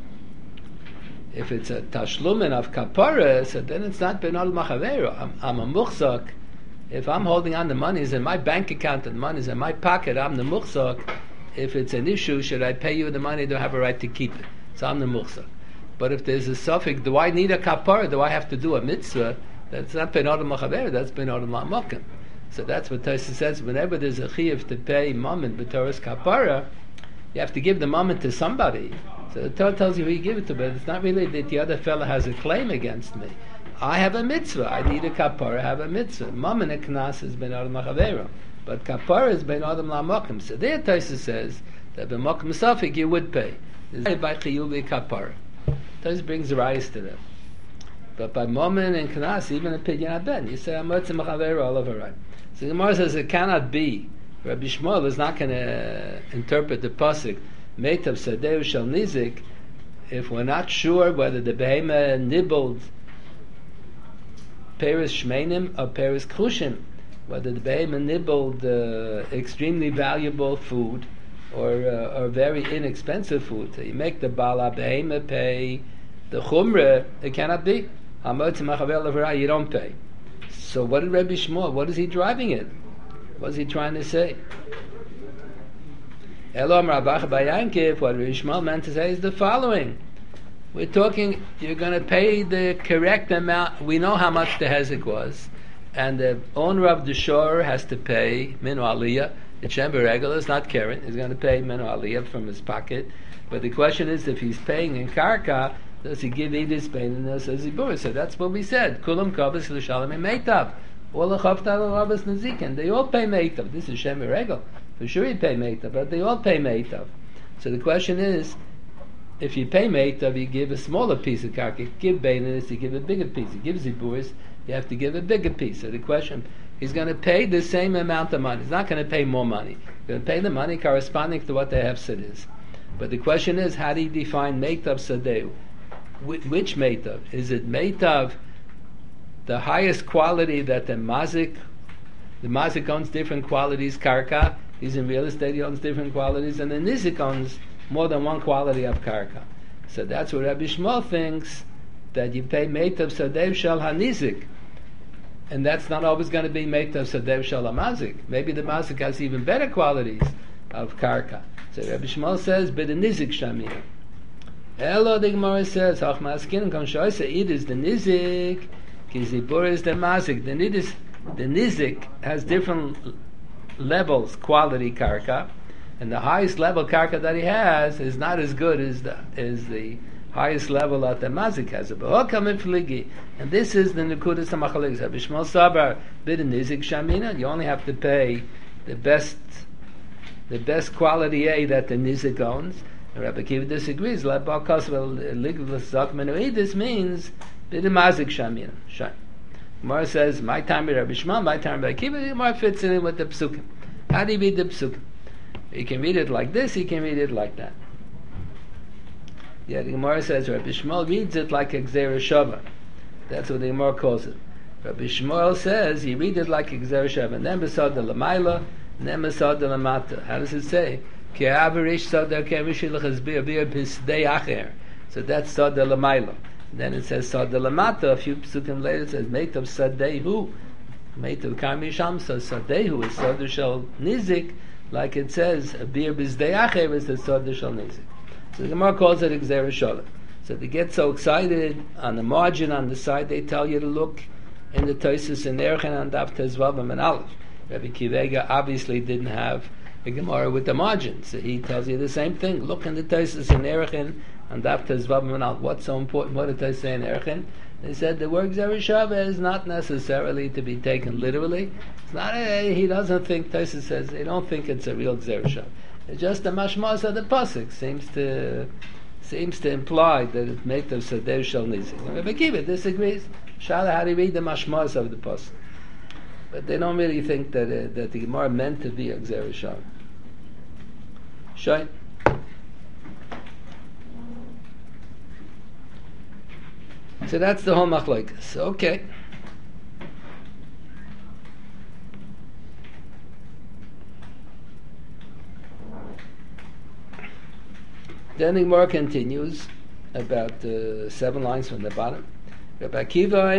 If it's a tashlumin of kapara, so then it's not ben al machavero. I'm a muchzak. If I'm holding on the money, is in my bank account and the money is in my pocket, I'm the muchzak. If it's an issue, should I pay you the money? Do I have a right to keep it? So I'm the muchzak. But if there's a suffix, do I need a kapara? Do I have to do a mitzvah? That's not ben al machavero. That's ben al lamakim. So that's what Tosfos says. Whenever there's a chiyuv to pay mammon b'toras kapara, you have to give the mammon to somebody. So the Torah tells you who you give it to, but it's not really that the other fellow has a claim against me. I have a mitzvah. I need a kapara. I have a mitzvah. Mammon and knas is ben adam machavero, but kapara is ben adam lamakim. So there Tosfos says that b'makom safik you would pay. By chiyuv kapara. Tosfos brings rise to that. But by mammon and knas, even a pidyon aben, you say hamotzi machaver olav harai. So the Gemara says it cannot be. Rabbi Shmuel is not going to interpret the pasuk Meitav Sadeu Shel Nizik if we're not sure whether the behema nibbled Peres Shmeinim or Peres Krushim, whether the behema nibbled extremely valuable food or very inexpensive food. So you make the bala behema pay, the chumrah, it cannot be. You don't pay. So what did Rabbi Shmuel, what is he driving at? What is he trying to say? Elom Rabach Bayankiv, what Rabbi Shmuel meant to say is the following. We're talking, you're going to pay the correct amount. We know how much the hezek was, and the owner of the shore has to pay minu aliyah. It's Shem Beregel, it's not Karen. He's going to pay minu aliyah from his pocket. But the question is, if he's paying in karka, does he give Edis Bain and does Zibur? So that's what we said. Kulam Kabas L'Shalom Meitav. All the Chavtal Rabas Nazikin. They all pay Meitav. This is Shem Beregel. For sure he pay Meitav, but they all pay Meitav. So the question is, if you pay Meitav, you give a smaller piece of karka. Give Bainis, you give a bigger piece. You give Ziburis, you have to give a bigger piece. So the question, he's going to pay the same amount of money. He's not going to pay more money. He's going to pay the money corresponding to what the hefset is. But the question is, how do you define Meitav Sadeu? Which Meitav? Is it Meitav, the highest quality that the mazik owns different qualities, karka, he's in real estate, he owns different qualities, and the nizik owns more than one quality of karka. So that's what Rabbi Shmuel thinks, that you pay Meitav Sadev Shal HaNizik. And that's not always going to be Meitav Sadev Shal HaMazik. Maybe the mazik has even better qualities of karka. So Rabbi Shmuel says, but the nizik shamir. Hello, the Gemara says, Hach Maskin Kam Shoyse, it is the nizik, Kizibur is the mazik. The nizik has different levels, quality karka, and the highest level karka that he has is not as good as the highest level that the mazik has. And this is the Nekudas HaMachalik. Bishmal Sabar, bid nizik shamina, you only have to pay the best quality A that the nizik owns. And Rabbi Kiva disagrees. This means bid mazik shamina. Gemara says, my time with Rabbi Shmuel, my time with Rabbi Kiva. Gemara fits in with the psukim. How do you read the psukim? You can read it like this, you can read it like that. Yeah, the Gemara says Rabbi Shmuel reads it like a Gzera Shava. That's what the Gemara calls it. Rabbi Shmuel says he read it like a Gzera Shava. And then besad the Lamaila, and then besad the Lamata. How does it say? So that's sad the Lamaila. Then it says sad the Lamata. A few psukim later it says Meitav Sadehu. Meitav Karmi Shamsa Sadehu is sad shal Nizik. Like it says, a beer bizdei acher is the Sodah Shal Nizik. So the Gemara calls it Gzera Sholem. So they get so excited, on the margin, on the side, they tell you to look in the Tosis and Erchen and Daf Tezvav and Aleph. Rabbi Kivega obviously didn't have a Gemara with the margin, so he tells you the same thing. Look in the Tosis and Erchen and Daf Tezvav and Aleph. What's so important? What did they say in Erchen? They said the word Gzera Shava is not necessarily to be taken literally. It's not. He doesn't think. Tosis says they don't think it's a real Gzera Shava. It's just the mashmas of the pasuk seems to imply that it made of Sadeh Shal Nizik. Rabbi Kiva disagrees. Shala, how do you read the mashmas of the pasuk? But they don't really think that the Gemara meant to be a Gzera Shava. Shai. So that's the whole machlokes. Okay. Then the Gemara continues about 7 lines from the bottom. Rabbi Akiva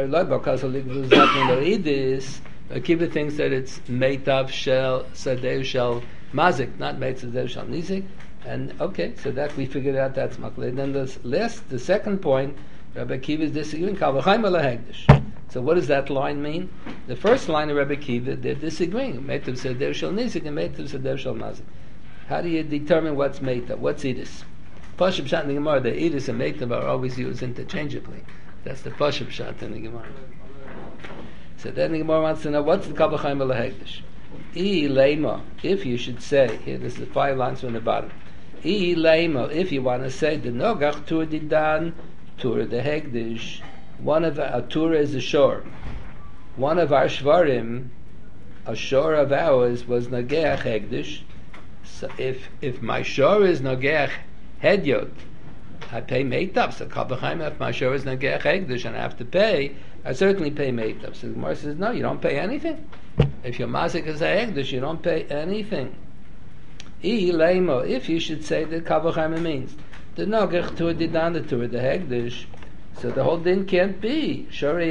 thinks that it's Meitav Shel Sadeu Shel Mazik, not Meitav Sadeu Shel Nizik. And okay, so that we figured out that's machlokes. Then the second point, Rabbi Akiva is disagreeing. So what does that line mean? The first line of Rabbi Akiva, they're disagreeing. Meitav Sadeu Shel Nizik and Meitav Sadeu Shel Mazik. How do you determine what's Meitav? What's Edis? Pashup Pshat in the Gemara, the Edis and Meitav are always used interchangeably. That's the Pashup Pshat in the Gemara. So then the Gemara wants to know, what's the Kavachayim L'Hegdish? Leima, if you should say, here this is 5 lines from the bottom. Leima, if you want to say, the Nogach Tur Didan, Tur the Hegdish, one of a Tur is a shore. One of our Shvarim, a shore of ours, was Nageach Hegdish. So if my shore is Nageach Hedyot, I pay Meitav. So Kabbachaim, if my shore is Nageach Hegdish and I have to pay, I certainly pay Meitav. So the Gemara says, no, you don't pay anything. If your Mazik is a Hegdish, you don't pay anything. If you should say that Kavachayma means the Nogach to the Dana to the Hegdish, so the whole din can't be.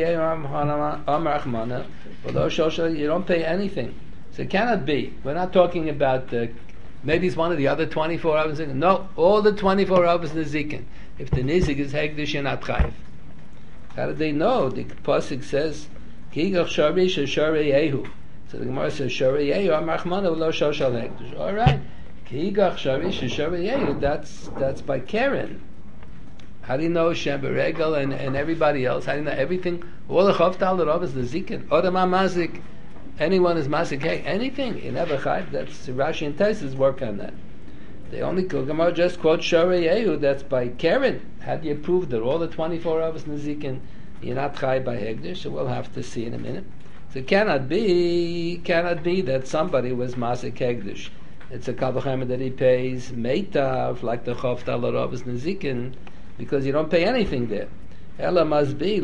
You don't pay anything. So it cannot be. We're not talking about maybe it's one of the other 24 hours. No, all the 24 hours Nizikin. If the Nizik is Hegdish, you're not Chayiv. How do they know? The Pasuk says, Kigach Shari Shari Yehu. So the Gemara says, Shari Yehu, Amachmana, Lo Shoshal Hegdish. All right. Kigach Shari Shari Yehu, that's by Karen. How do you know Shem Beregel and everybody else? How do you know everything? All the Chavtal Rav is the Zikin. Odama Mazik. Anyone is Mazik. Hey, anything. You never chayv. That's Rashi and Taisus work on that. They only Gemara just quote Shari Yehu. That's by Karen. How do you prove that all the 24 hours Zikin you're not chayv by Hegdish? So we'll have to see in a minute. So it cannot be that somebody was Mazik Hegdish. It's a Kavachayma that he pays Meitav like the Chavtal Rav is Zikin. Because you don't pay anything there. Ella must be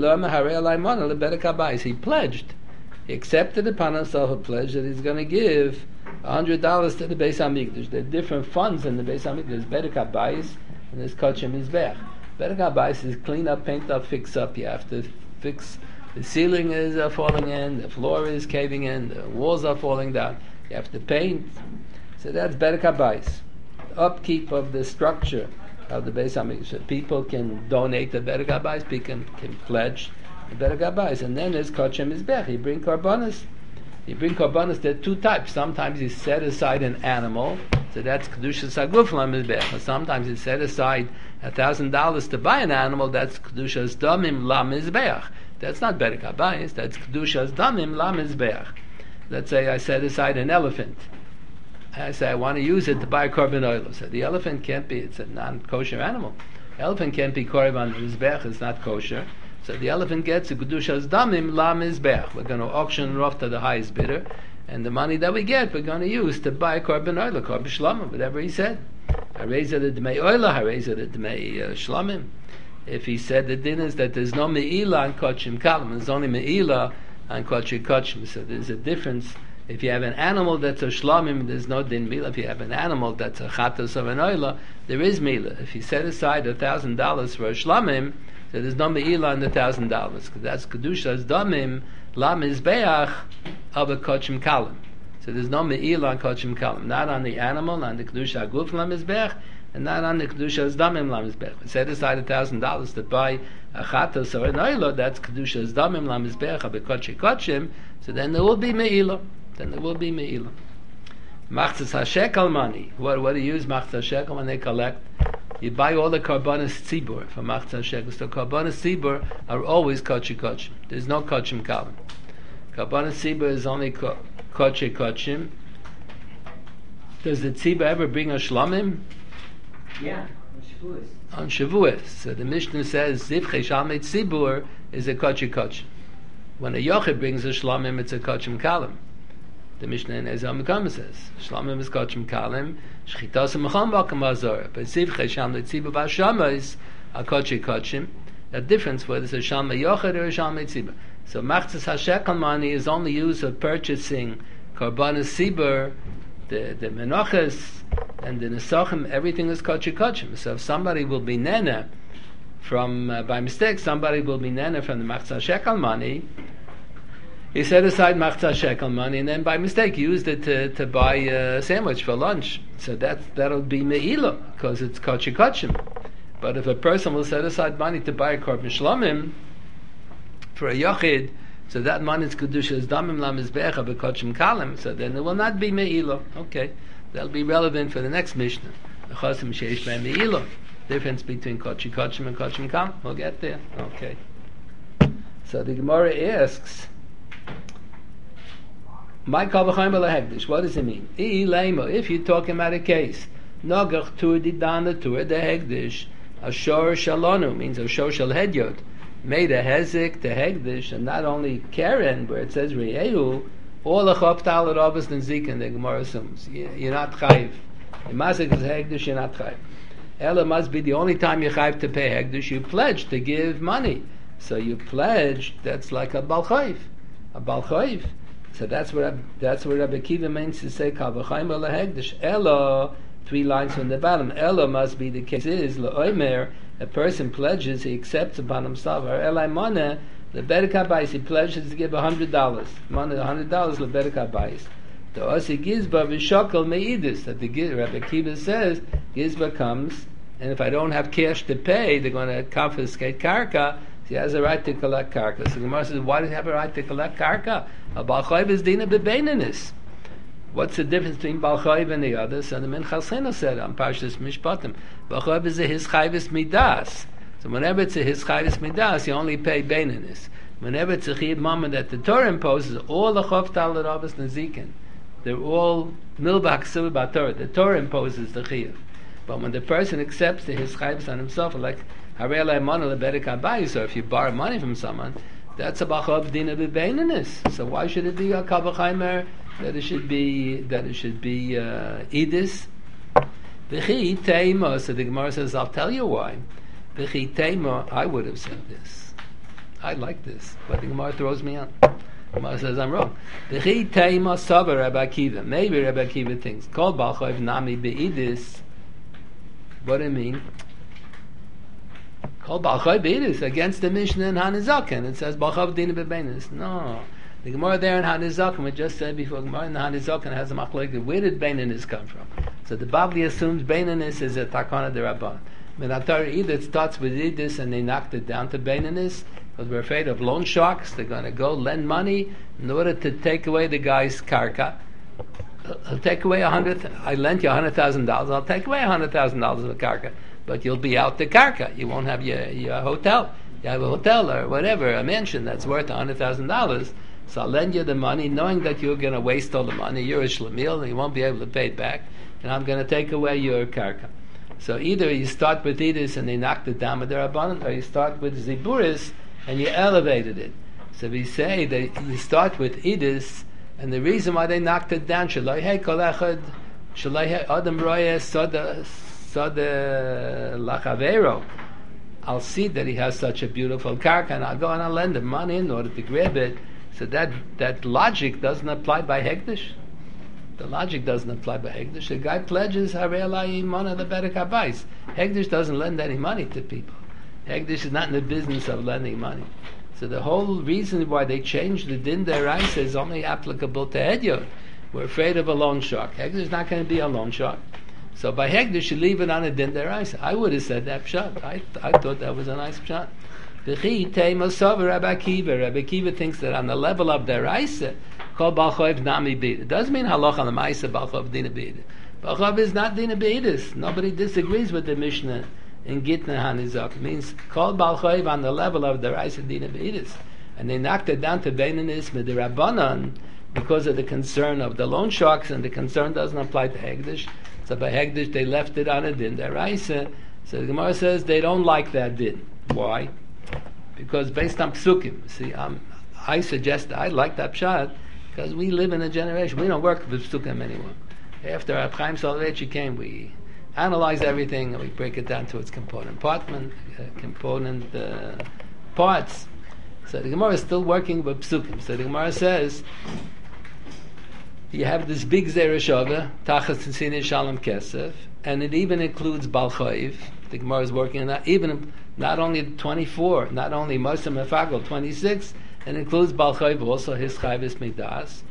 he pledged. He accepted upon himself a pledge that he's going to give $100 to the Beis Hamikdash. There are different funds in the Beis Hamikdash. There's Bedek HaBayis and there's Kachim Mizbech. Bedek HaBayis is clean up, paint up, fix up. You have to fix. The ceiling is falling in, the floor is caving in, the walls are falling down. You have to paint. So that's Bedek HaBayis. Upkeep of the structure of the Beis Hamikdash. People can donate the Bedek HaBayis, people can pledge the Bedek HaBayis, and then there's Kachem Mizbech. You bring Karbanis. There are two types. Sometimes you set aside an animal, so that's Kedushas Haguf La Mizbech. Sometimes you set aside $1,000 to buy an animal, that's Kedushas Damim La Mizbech. That's not Bedek HaBayis, that's Kedushas Damim La Mizbech. Let's say I set aside an elephant. I say I want to use it to buy a korban oil. So the elephant can't be, it's a non-kosher animal. Elephant can't be korban mizbech, it's not kosher. So the elephant gets a kedushas damim la mizbech. We're going to auction it off to the highest bidder, and the money that we get we're going to use to buy a korban oil, korban shlamim, whatever he said. Hareza the dmei oila, hareza the dmei shlamim. If he said the din is that there's no me'ilah on kochim kalim, there's only me'ilah on kochim, so there's a difference. If you have an animal that's a shlamim, there's no din mila. If you have an animal that's a chatos of an oila, there is mila. If you set aside $1,000 for a shlamim, so there's no meila on the $1,000, because that's kedushas damim la mizbeach of a kochim kalim. So there's no meila on kochim kalim, not on the animal, not on the kedusha aguf la mizbeach, and not on the kedushas damim la mizbeach. Set aside $1,000 to buy a chatos or an oila, that's kedushas damim la mizbeach of a kochim. So then there will be meila. Machzas HaShekel money. What do you use Machzas HaShekel when they collect? You buy all the Karbanis Tzibur from Machzas HaShekel. So Karbanis Tzibur are always Kochim. There's no Kochim Kalim. Karbanis Tzibur is only Kochim. Does the Tzibur ever bring a Shlamim? Yeah, on Shavuos. So the Mishnah says Zivchei Shalmei Tzibur is a Kochim. When a Yochid brings a Shlamim, it's a Kochim Kalim. The Mishnah in Ezra Mekama says, Shlamim is Kochim Kalim, Shchitas Mecham Bakam Azor, but Zivchei Shalmei Tzibur Bashamas are Kochim. A difference whether it's a Shalmei Yochid or a Shalmei Tzibur. So Machzas HaShekel money is only used for purchasing Karbanis Tzibur, the Menachas, and the Nesachim, everything is Kochim. So if somebody will be Nena from, by mistake, somebody will be Nena from the Machzas HaShekel money, he set aside Machzas HaShekel money, and then by mistake used it to buy a sandwich for lunch. So that'll be Me'ilah, because it's Kochim. But if a person will set aside money to buy a Korban Shlamim for a Yochid, so that money is Kedushas Damim La Mizbech of a Kochim Kalim, so then it will not be Me'ilah. Okay, that'll be relevant for the next Mishnah. The Chosim Sheish Bei Me'ilah. Difference between Kochim and Kochim Kalim. We'll get there. Okay. So the Gemara asks, my Kavachayim Hegdish, what does it mean? If you're talking about a case, Nogach Tur Didana Tur the Hegdish, Ashor Shalonu means Ashor Shal Hedyot, made a Hezek to Hegdish, and not only Karen, where it says Re'ehu, all the Choptal Rabbis and Zikin, the Gemara assumes. You're not Chayiv. The Masik is Hegdish, you're not Chayiv. Ella must be the only time you're Chayiv to pay Hegdish, you pledge to give money. So you pledge, that's like a Bal Chayiv. A Bal Chayiv. So that's what Rabbi Akiva means to say kal v'chaim lahegdish. Elo, 3 lines from the bottom. Elo must be the case is leomer. A person pledges, he accepts upon himself. Or elai mana lebedek habayis. He pledges to give $100. Money $100 lebedek habayis. The osi gizba v'shokol meidus. That the Rabbi Akiva says gizba comes, and if I don't have cash to pay, they're going to confiscate karka. He has a right to collect karka. So the Gemara says, why does he have a right to collect karka? A Baal Chayv is dina b'beinanis. What's the difference between Baal Chayv and the others? And the Minchas Chino said on Parshas Mishpatim, Baal Chayv is a his chayvis midas. So whenever it's a his chayvis midas, you only pay beinanis. Whenever it's a chiyuv mamon that the Torah imposes, all the chof talad avos nezikin, they're all milbach siv Torah. The Torah imposes the chiyuv. But when the person accepts the his chayvis on himself, like Harei Laimon lebedek habayis, or if you borrow money from someone, that's a bachov dina b'beinanis. So why should it be a kal v'chaimer that it should be idis? V'chi teima. So the Gemara says, I'll tell you why. V'chi teima. I would have said this. I like this, but the Gemara throws me out. The Gemara says I'm wrong. V'chi teima savar Rabbi Akiva. Maybe Rabbi Akiva thinks kol bachov nami beidis. What do you mean? Called Balchay Beidus against the Mishnah in Hanizaken. It says Balchav Dina Bebeinis. No. The Gemara there in Hanizaken, we just said before, Gemara in Hanizaken has a machlek. Where did Beinanis come from? So the Bavli assumes Beinanis is a Takana de Rabban. Minatar either it starts with Idis and they knocked it down to Beinanis because we're afraid of loan sharks. They're going to go lend money in order to take away the guy's karka. I'll take away I lent you $100,000. I'll take away $100,000 of the karka. But you'll be out the karka. You won't have your hotel. You have a hotel or whatever, a mansion that's worth $100,000. So I'll lend you the money, knowing that you're going to waste all the money. You're a shlemiel, and you won't be able to pay it back. And I'm going to take away your karka. So either you start with Idis and they knocked it down with their abundant, or you start with Ziburis and you elevated it. So we say that you start with Idis, and the reason why they knocked it down, Shalai Hey Kol Echad, Shalai Hey Adam Roya Soda Lachavero. I'll see that he has such a beautiful karka, and I'll go and I'll lend him money in order to grab it. So that logic doesn't apply by Hekdesh. The logic doesn't apply by Hekdesh. The guy pledges Harei Lai Mana the Bedek Habayis. Hekdesh doesn't lend any money to people. Hekdesh is not in the business of lending money. So the whole reason why they changed the din deraisa is only applicable to Hedyot. We're afraid of a loan shark. Hekdesh is not going to be a loan shark. So by Hekdesh, you leave it on a din deraisa. I would have said that pshat. I thought that was a nice pshat. Rabbi Akiva thinks that on the level of deraisa, called Balchoiv Nami Bid. It doesn't mean halach on the Maisa Balchoiv Dina Bid. Balchoiv is not Dina Bidis. Nobody disagrees with the Mishnah in Gitna Hanizak. It means called Balchoiv on the level of deraisa Dina Bidis. And they knocked it down to Beinanis Midirabbanan because of the concern of the loan sharks, and the concern doesn't apply to Hekdesh. So by Hekdesh they left it on a din deraisa. So the Gemara says they don't like that din. Why? Because based on psukim. See, I suggest I like that pshat because we live in a generation we don't work with psukim anymore. After Reb Chaim Soloveitchik came, we analyze everything and we break it down to its component parts. So the Gemara is still working with psukim. So the Gemara says you have this big Zereshava, Tachas Tzini Shalom Kesef, and it even includes Balchoiv. The Gemara is working on that. Even not only 24, not only Moshe Mefagel 26, and includes Balchoiv also his Chayvis Midas.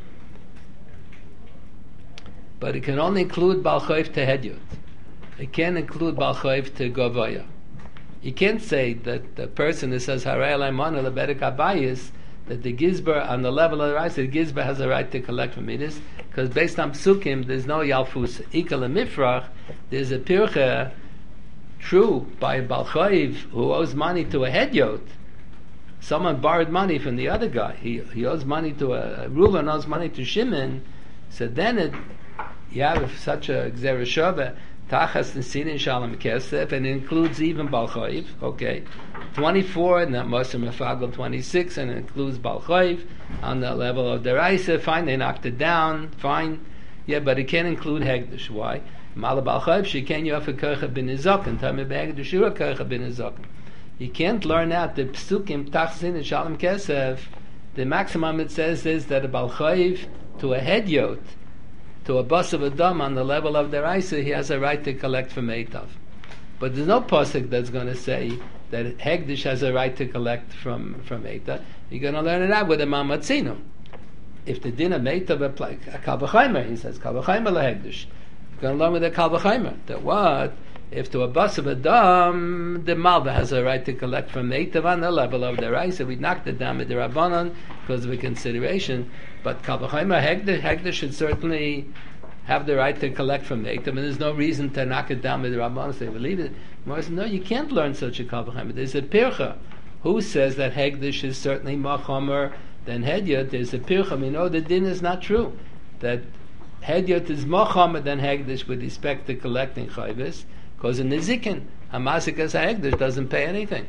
But it can only include Balchoiv to Hedyot. It can't include Balchoiv to Govaya. You can't say that the person who says Harei Laimon Lebedek Habayis, that the Gizber on the level of the rice, the Gizber has a right to collect from Midas, because based on Psukim, there's no Yalfus. Ikal Mifrach, there's a Pircha, true, by Balchoiv, who owes money to a Hedyot. Someone borrowed money from the other guy. He owes money to Reuven owes money to Shimon. So then you have such a Gzereshava, Tachas Nesinin Shalom Kesef, and it includes even Balchoiv. Okay, 24, and that Moshe Mefagel 26, and it includes Balchoiv on the level of deraisa. Fine, they knocked it down. Fine, yeah, but it can't include Hekdesh. Why? Mala Balchoiv Sheken Yofa Kercha Ben Izaken. Tame Behekdesh Shura Kercha Ben Izaken. You can't learn out the Psukim Tachas Nesinin Shalom Kesef The maximum it says is that a balchayv to a hedyot, to a bus of a dam on the level of the Raisa, he has a right to collect from Eitav. But there's no pasuk that's going to say that Hegdish has a right to collect from Eitav. You're going to learn it out with a Mamatzinu. If the din of Eitav applies, a Kal V'chaimer, he says, Kal V'chaimer leHegdish. You're going to learn with a Kal V'chaimer. That what? If to a bus of a dam, the Malva has a right to collect from Eitav on the level of the Raisa. We knocked it down with the Rabbanon because of a consideration. But Kal V'chaimer, Hegdish should certainly have the right to collect from Eitav, and there's no reason to knock it down with the Rabbanon and say, believe it. Morris said, no, you can't learn such a Kal V'chaimer. There's a Pircha who says that Hegdish is certainly more chomer than Hedyot. There's a Pircha. We know the din is not true. That Hedyot is more chomer than Hegdish with respect to collecting chayvis, because in the Zikin, Hamasik as Hegdish doesn't pay anything.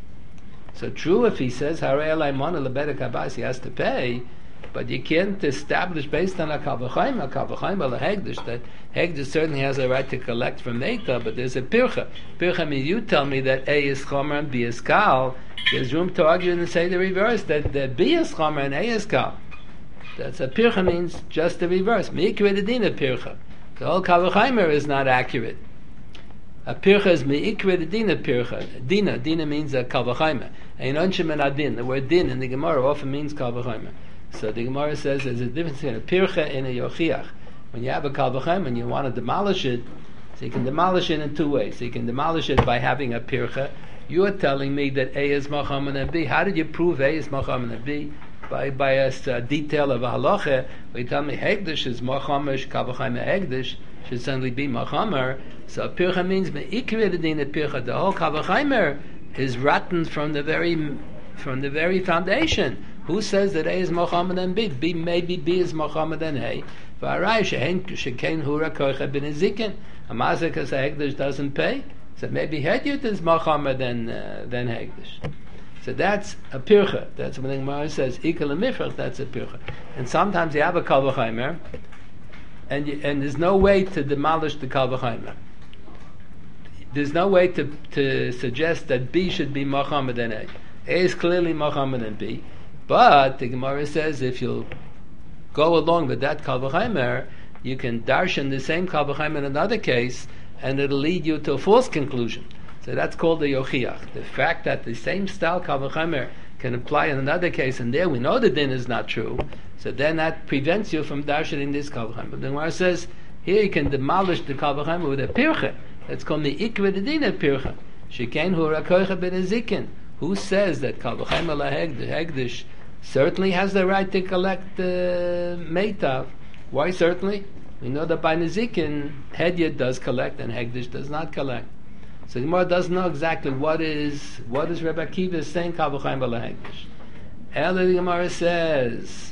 So true if he says, Harei Alai Mona Lebedek Habas, he has to pay, but you can't establish based on a Kal V'chaimer leHegdish, that Hegdish certainly has a right to collect from Eitav, but there's a Pircha. Pircha means you tell me that A is chomer and B is Kal. There's room to argue and say the reverse, that B is chomer and A is Kal. That's a Pircha means just the reverse. Me'ikra Dina Pircha. The whole Kal V'chaimer is not accurate. A Pircha is Me'ikra Dina Pircha. Dina means a Kal V'chaimer. Ein onshim and adin. The word din in the Gemara often means Kal V'chaimer. So the Gemara says there's a difference between a Pircha and a Yochiach. When you have a Kal V'chaimer and you want to demolish it, so you can demolish it in two ways. So you can demolish it by having a Pircha. You are telling me that A is more chomer than B. How did you prove A is more chomer than B? By a detail of a halacha, where you tell me Hegdish is more chomer, Kal V'chaimer Hegdish should certainly be more chomer. So Pircha means me'ikra Dina Pircha. The whole Kal V'chaimer is rotten from the very foundation. Who says that A is more chomer than B? Maybe B is more chomer than A. V'arai shekein hura koicha ben zikin. A mazik as a Hegdish doesn't pay. So maybe Hedyot is more chomer than Hegdish. So that's a Pircha. That's when the Gemara says Ikal Mifrach. That's a Pircha. And sometimes you have a Kal V'chaimer, and there's no way to demolish the Kal V'chaimer. There's no way to suggest that B should be more chomer than A. A is clearly more chomer than B. But the Gemara says if you'll go along with that Kal V'chaimer, you can darshan the same Kal V'chaimer in another case, and it'll lead you to a false conclusion. So that's called the Yochiach. The fact that the same style Kal V'chaimer can apply in another case, and there we know the din is not true, so then that prevents you from darshaning this Kal V'chaimer. But the Gemara says, here you can demolish the Kal V'chaimer with a Pircha. That's called the Ikra Dina Pircha. Shekein hura koicha ben zikin. Who says that Kal V'chaimer leHegdish certainly has the right to collect Meitav? Why certainly? We know that by Nezikin, Hedyot does collect and Hegdish does not collect. So the Gemara doesn't know exactly what is Rebbe Akiva saying Kal V'chaimer leHegdish. Ela the Gemara says,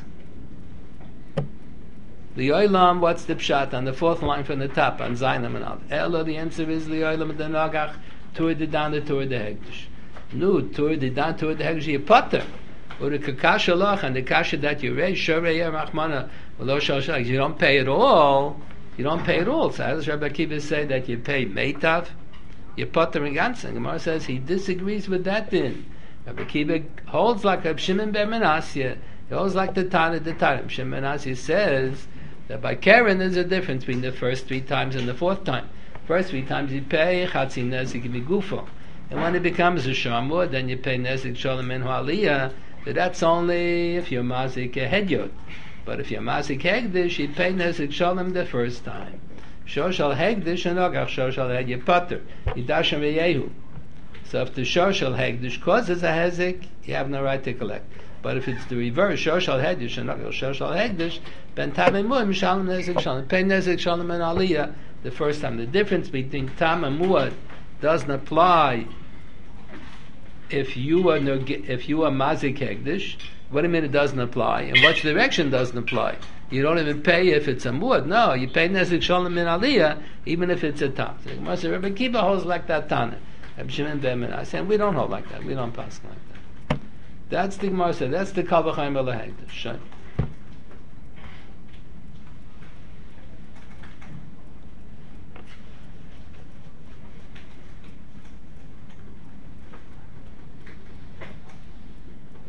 Li'olam, what's the pshat on the fourth line from the top on Zainam and Al? Ela, the answer is Li'olam the Nagach Tur de Dan the Tur de Hegdish. Nu Tur de Dan Tur de Hegdish you potter. Or the kakasha loch and the kasha that you raise Sharei Rachmana you don't pay at all. You don't pay at all. So how does Rabbi Akiva say that you pay Meitav? You're pottering ganzen. Gemara says he disagrees with that din. Rabbi Akiva holds like Reb Shimon ben Menashe. He holds like the Tana. Reb Shimon ben Menashe says that by Karen there's a difference between the first 3 times and the 4th time. First 3 times you pay Chatzin Nezik Migufo. And when it becomes a Shamur, then you pay Nezik Sholem and Aliyah. So that's only if you're Mazik Hedyot. But if you're Mazik Hegdish, you pay Nezik Sholem the first time. Shoshal Hegdish and Ogach Shoshal Hegdish Potter. Yidashim Yehu. So if the Shoshal Hegdish causes a Hezik, you have no right to collect. But if it's the reverse, Shoshal Hegdish and Ogach Shoshal Hegdish, Ben Tamim Muad Mishalem Nezik Sholem. Pay Nezik Sholem and Aliyah the first time. The difference between Tam and Muad doesn't apply if you are Mazik Hegdish. What do you mean it doesn't apply? In which direction doesn't apply? You don't even pay if it's a muad. No, you pay Nezik Sholem min Aliyah even if it's a tam. So Rabbi Akiva holds like that Tana. Rabbi Shimon ben Menashe, and we don't hold like that. We don't pass like that. That's the Gemara said. That's the Kal V'chaimer leHegdish.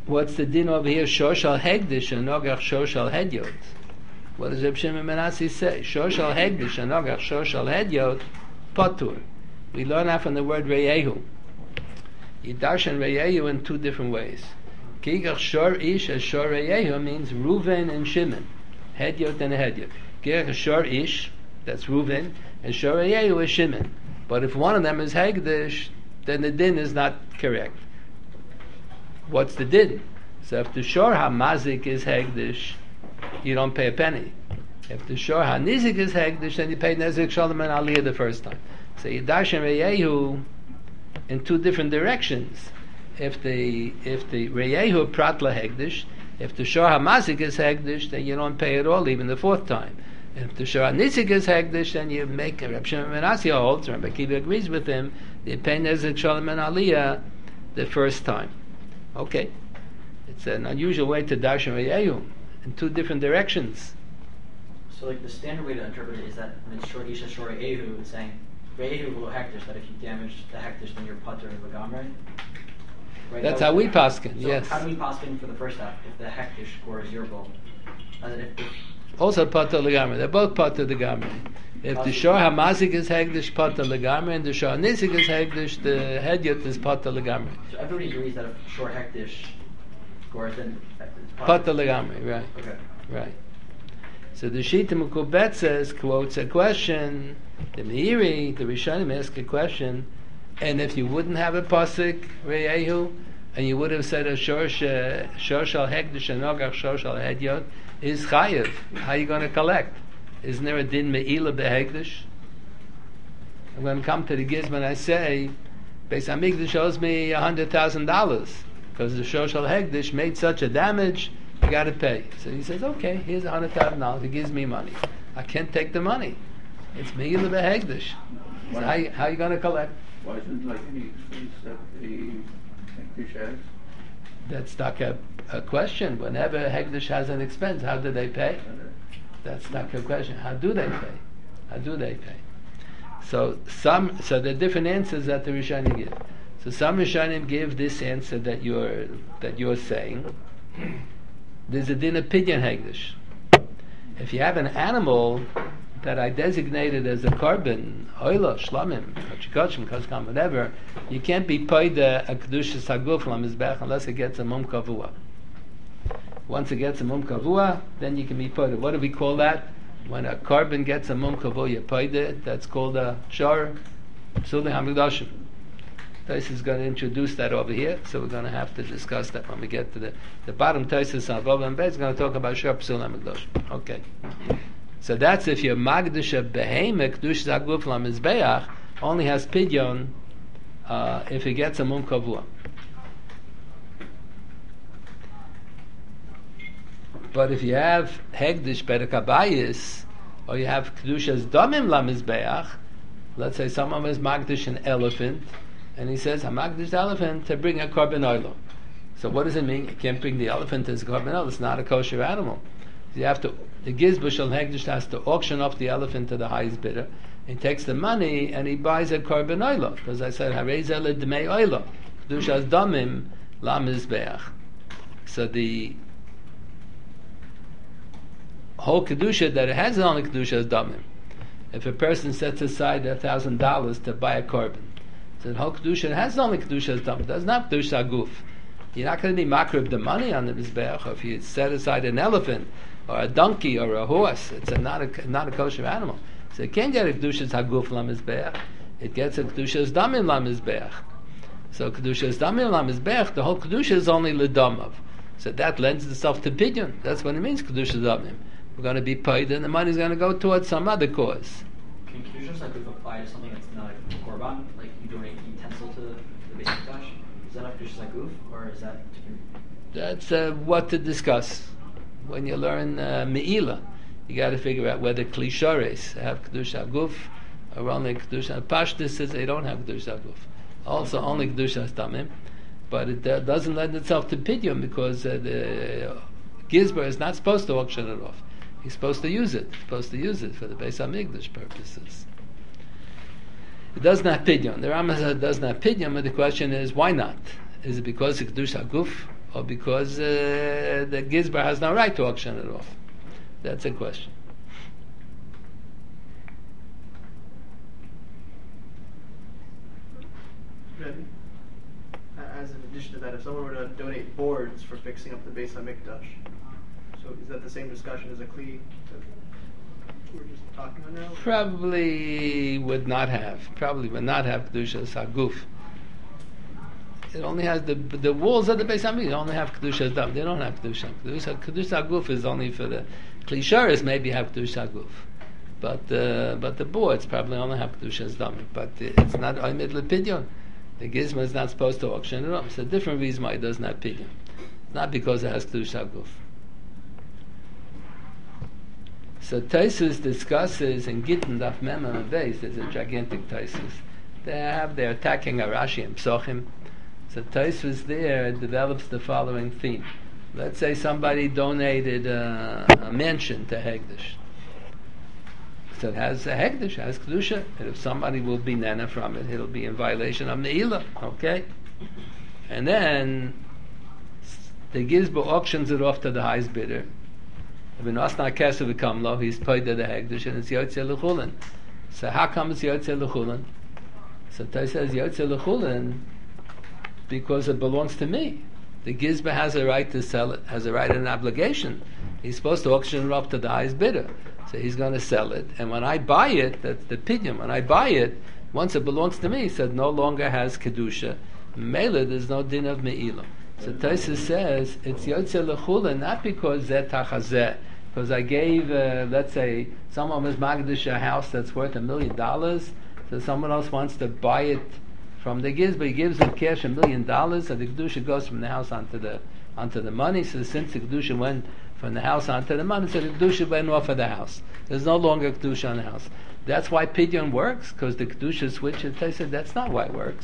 what's the din over here? Shor shal hegdish and nogach shor shal hedyot. What does Reb Shimon ben Asi say? Shor shal hegdish and nogach shor shal hedyot patur. We learn that from the word reyehu. You darshan reyehu in two different ways. Kigach shor ish as shor reyehu means Reuven and Shimon. Hedyot and hedyot. Kigach shor ish, that's Reuven, and shor reyehu is Shimon. But if one of them is hegdish, then the din is not correct. What's the din? So if the shor hamazik is hegdish, you don't pay a penny. If the shor hanizik is hegdish, then you pay nezik shalom and aliyah the first time. So you darshan reyehu in two different directions. If the reyehu pratla hegdish, if the shor hamazik is hegdish, then you don't pay at all, even the fourth time. And if the shor hanizik is hegdish, then you make Reb Shimon ben Asi holds, Rabbi Akiva agrees with him, you pay nezik shalom and aliyah the first time. Okay, it's an unusual way to darshan reyehu in two different directions. So, like, the standard way to interpret it is that when it's shor isha shor reyehu, it's saying reyehu below hektish, that if you damage the hektish, then you're patur legamrei. Right? That's how we paskin. So Yes. how do we paskin for the first half if the hektish scores your goal? As in if Also patur legamrei. They're both patur legamrei. If the shor hamazik is hegdish, patur legamrei, and the shor nizik is hegdish, the hedyot is patur legamrei. so everybody agrees that if shor hektish scores, then it's Patur legamrei, right? Okay. Right. So the Shita Mekubetzes quotes a question. The Meiri, the Rishonim ask a question, and if you wouldn't have a pasuk reyehu, and you would have said a shor shal hegdish and nogach shor shal hedyot is chayiv, how are you going to collect? Isn't there a din me'ila behegdish? I'm going to come to the gizman. I say, Beis Hamikdash owes me $100,000 because the shor shal hegdish made such a damage. You got to pay. So he says, okay, here's $100,000. He gives me money. I can't take the money. It's me'ila behegdish. So how are you going to collect? Why isn't it like any expense that the Hektish has? That's not a question. Whenever hegdish has an expense, how do they pay? That's not a question. How do they pay? How do they pay? So there are different answers that the Rishonim give. So some Rishonim give this answer that you're saying. There's a din of pidyon hegdish. If you have an animal that I designated as a korban, oila, shlamim, kachikochim, koskam, whatever, you can't be paid a kedushas haguf lamizbech unless it gets a mum kavua. Once it gets a mum kavua, then you can be paid. What do we call that? When a korban gets a mum kavua, you paid it. That's called a shor psulei hamikdashim. Tais is going to introduce that over here, so we're going to have to discuss that when we get to the bottom. Tais is on Vav and Bet is going to talk about shor psulei hamikdashim. Okay. So that's if your magdusha behemoth kedushas haguf lamizbeach only has pidyon if it gets a mum kavua. But if you have hegdish bedekabayis, or you have kedushas damim lamizbeach, let's say someone has magdish an elephant, and he says, "I magdish the elephant to bring a korban oilo." So what does it mean? You can't bring the elephant as a korban oilo. It's not a kosher animal. You have to. The gizbush shel hegdish has to auction off the elephant to the highest bidder. He takes the money and he buys a korban oilo, because I said harei le dmei oilo, kedushas damim lamizbeach. So the whole kedusha that it has only kedusha is damim. If a person sets aside $1,000 to buy a korban, so the whole kedusha has only kedusha is damim. That's not kedusha guf. You're not going to be makrib the money on the mizbeach. Or if you set aside an elephant or a donkey or a horse, it's not a kosher animal. So it can't get a kedusha haguf la mizbeach. It gets a kedusha damim la mizbeach. So kedusha damim la mizbeach. The whole kedusha is only ledamav. So that lends itself to pidyon. That's what it means kedusha damim. We're going to be paid, and the money is going to go towards some other cause. Can kedushas haguf apply to something that's not a korban, like you donate a utensil to the Beis Hamikdash? Is that a kedushas haguf, or is that different? That's what to discuss. When you learn me'ila, you got to figure out whether klishores have kedusha haguf or only kedusha. Pashtus says they don't have kedusha haguf. Also, only kedusha damim, but it doesn't lend itself to pidyon because the gizber is not supposed to auction it off. He's supposed to use it. He's supposed to use it for the Beis Hamikdash purposes. It does not pidyon. The Rambam says it does not pidyon, but the question is, why not? Is it because it's kedusha haguf? or because the Gizbar has no right to auction it off? That's a question. As an addition to that, if someone were to donate boards for fixing up the Beis HaMikdash, so is that the same discussion as a kli that we're just talking about now? Probably would not have Kedushas Haguf. It only has the walls of the Beis Hamikdash only have Kedushas Dam. They don't have Kedusha. Kedusha Haguf is only for the Kli Sharis maybe have Kedusha Haguf. But the boards probably only have Kedushas Dam. But it's not Oimid Lepidyon. The Gizma is not supposed to auction it up. It's a different reason why it doesn't have Pidyon. Not because it has Kedusha Haguf. So Taisus discusses in Gittin Daf Mem and Beis. There's a gigantic Taisus. They're attacking Arashi and Psochim. So Taisus there develops the following theme. Let's say somebody donated a mansion to Hegdish. So it has a Hegdish, has Kedusha, and if somebody will be nana from it, it'll be in violation of Ne'ilah, okay? And then the Gizbo auctions it off to the highest bidder. When Asna Kesef become low, he's paid to the Hegdish, and it's Yotzei L'chulin. So how come it's Yotzei L'chulin? So Taisus says Yotzei L'chulin because it belongs to me. The Gizba has a right to sell it, has a right and an obligation. He's supposed to auction it up to the highest bidder. So he's going to sell it. And when I buy it, that's the pidyon, when I buy it, once it belongs to me, he said no longer has Kedusha. Mela, there's no din of Me'ilah. So Taisus says, it's Yotzei L'chulin, not because Zeh Tachazeh, because I gave, let's say, someone was Magdish a house that's worth $1 million, so someone else wants to buy it from the Gizba, he gives him cash $1 million, so the Kedusha goes from the house onto the money. So since the Kedusha went from the house onto the money, so the Kedusha went off of the house. There's no longer Kedusha on the house. That's why Pidyon works, because the Kedusha switches. They said that's not why it works.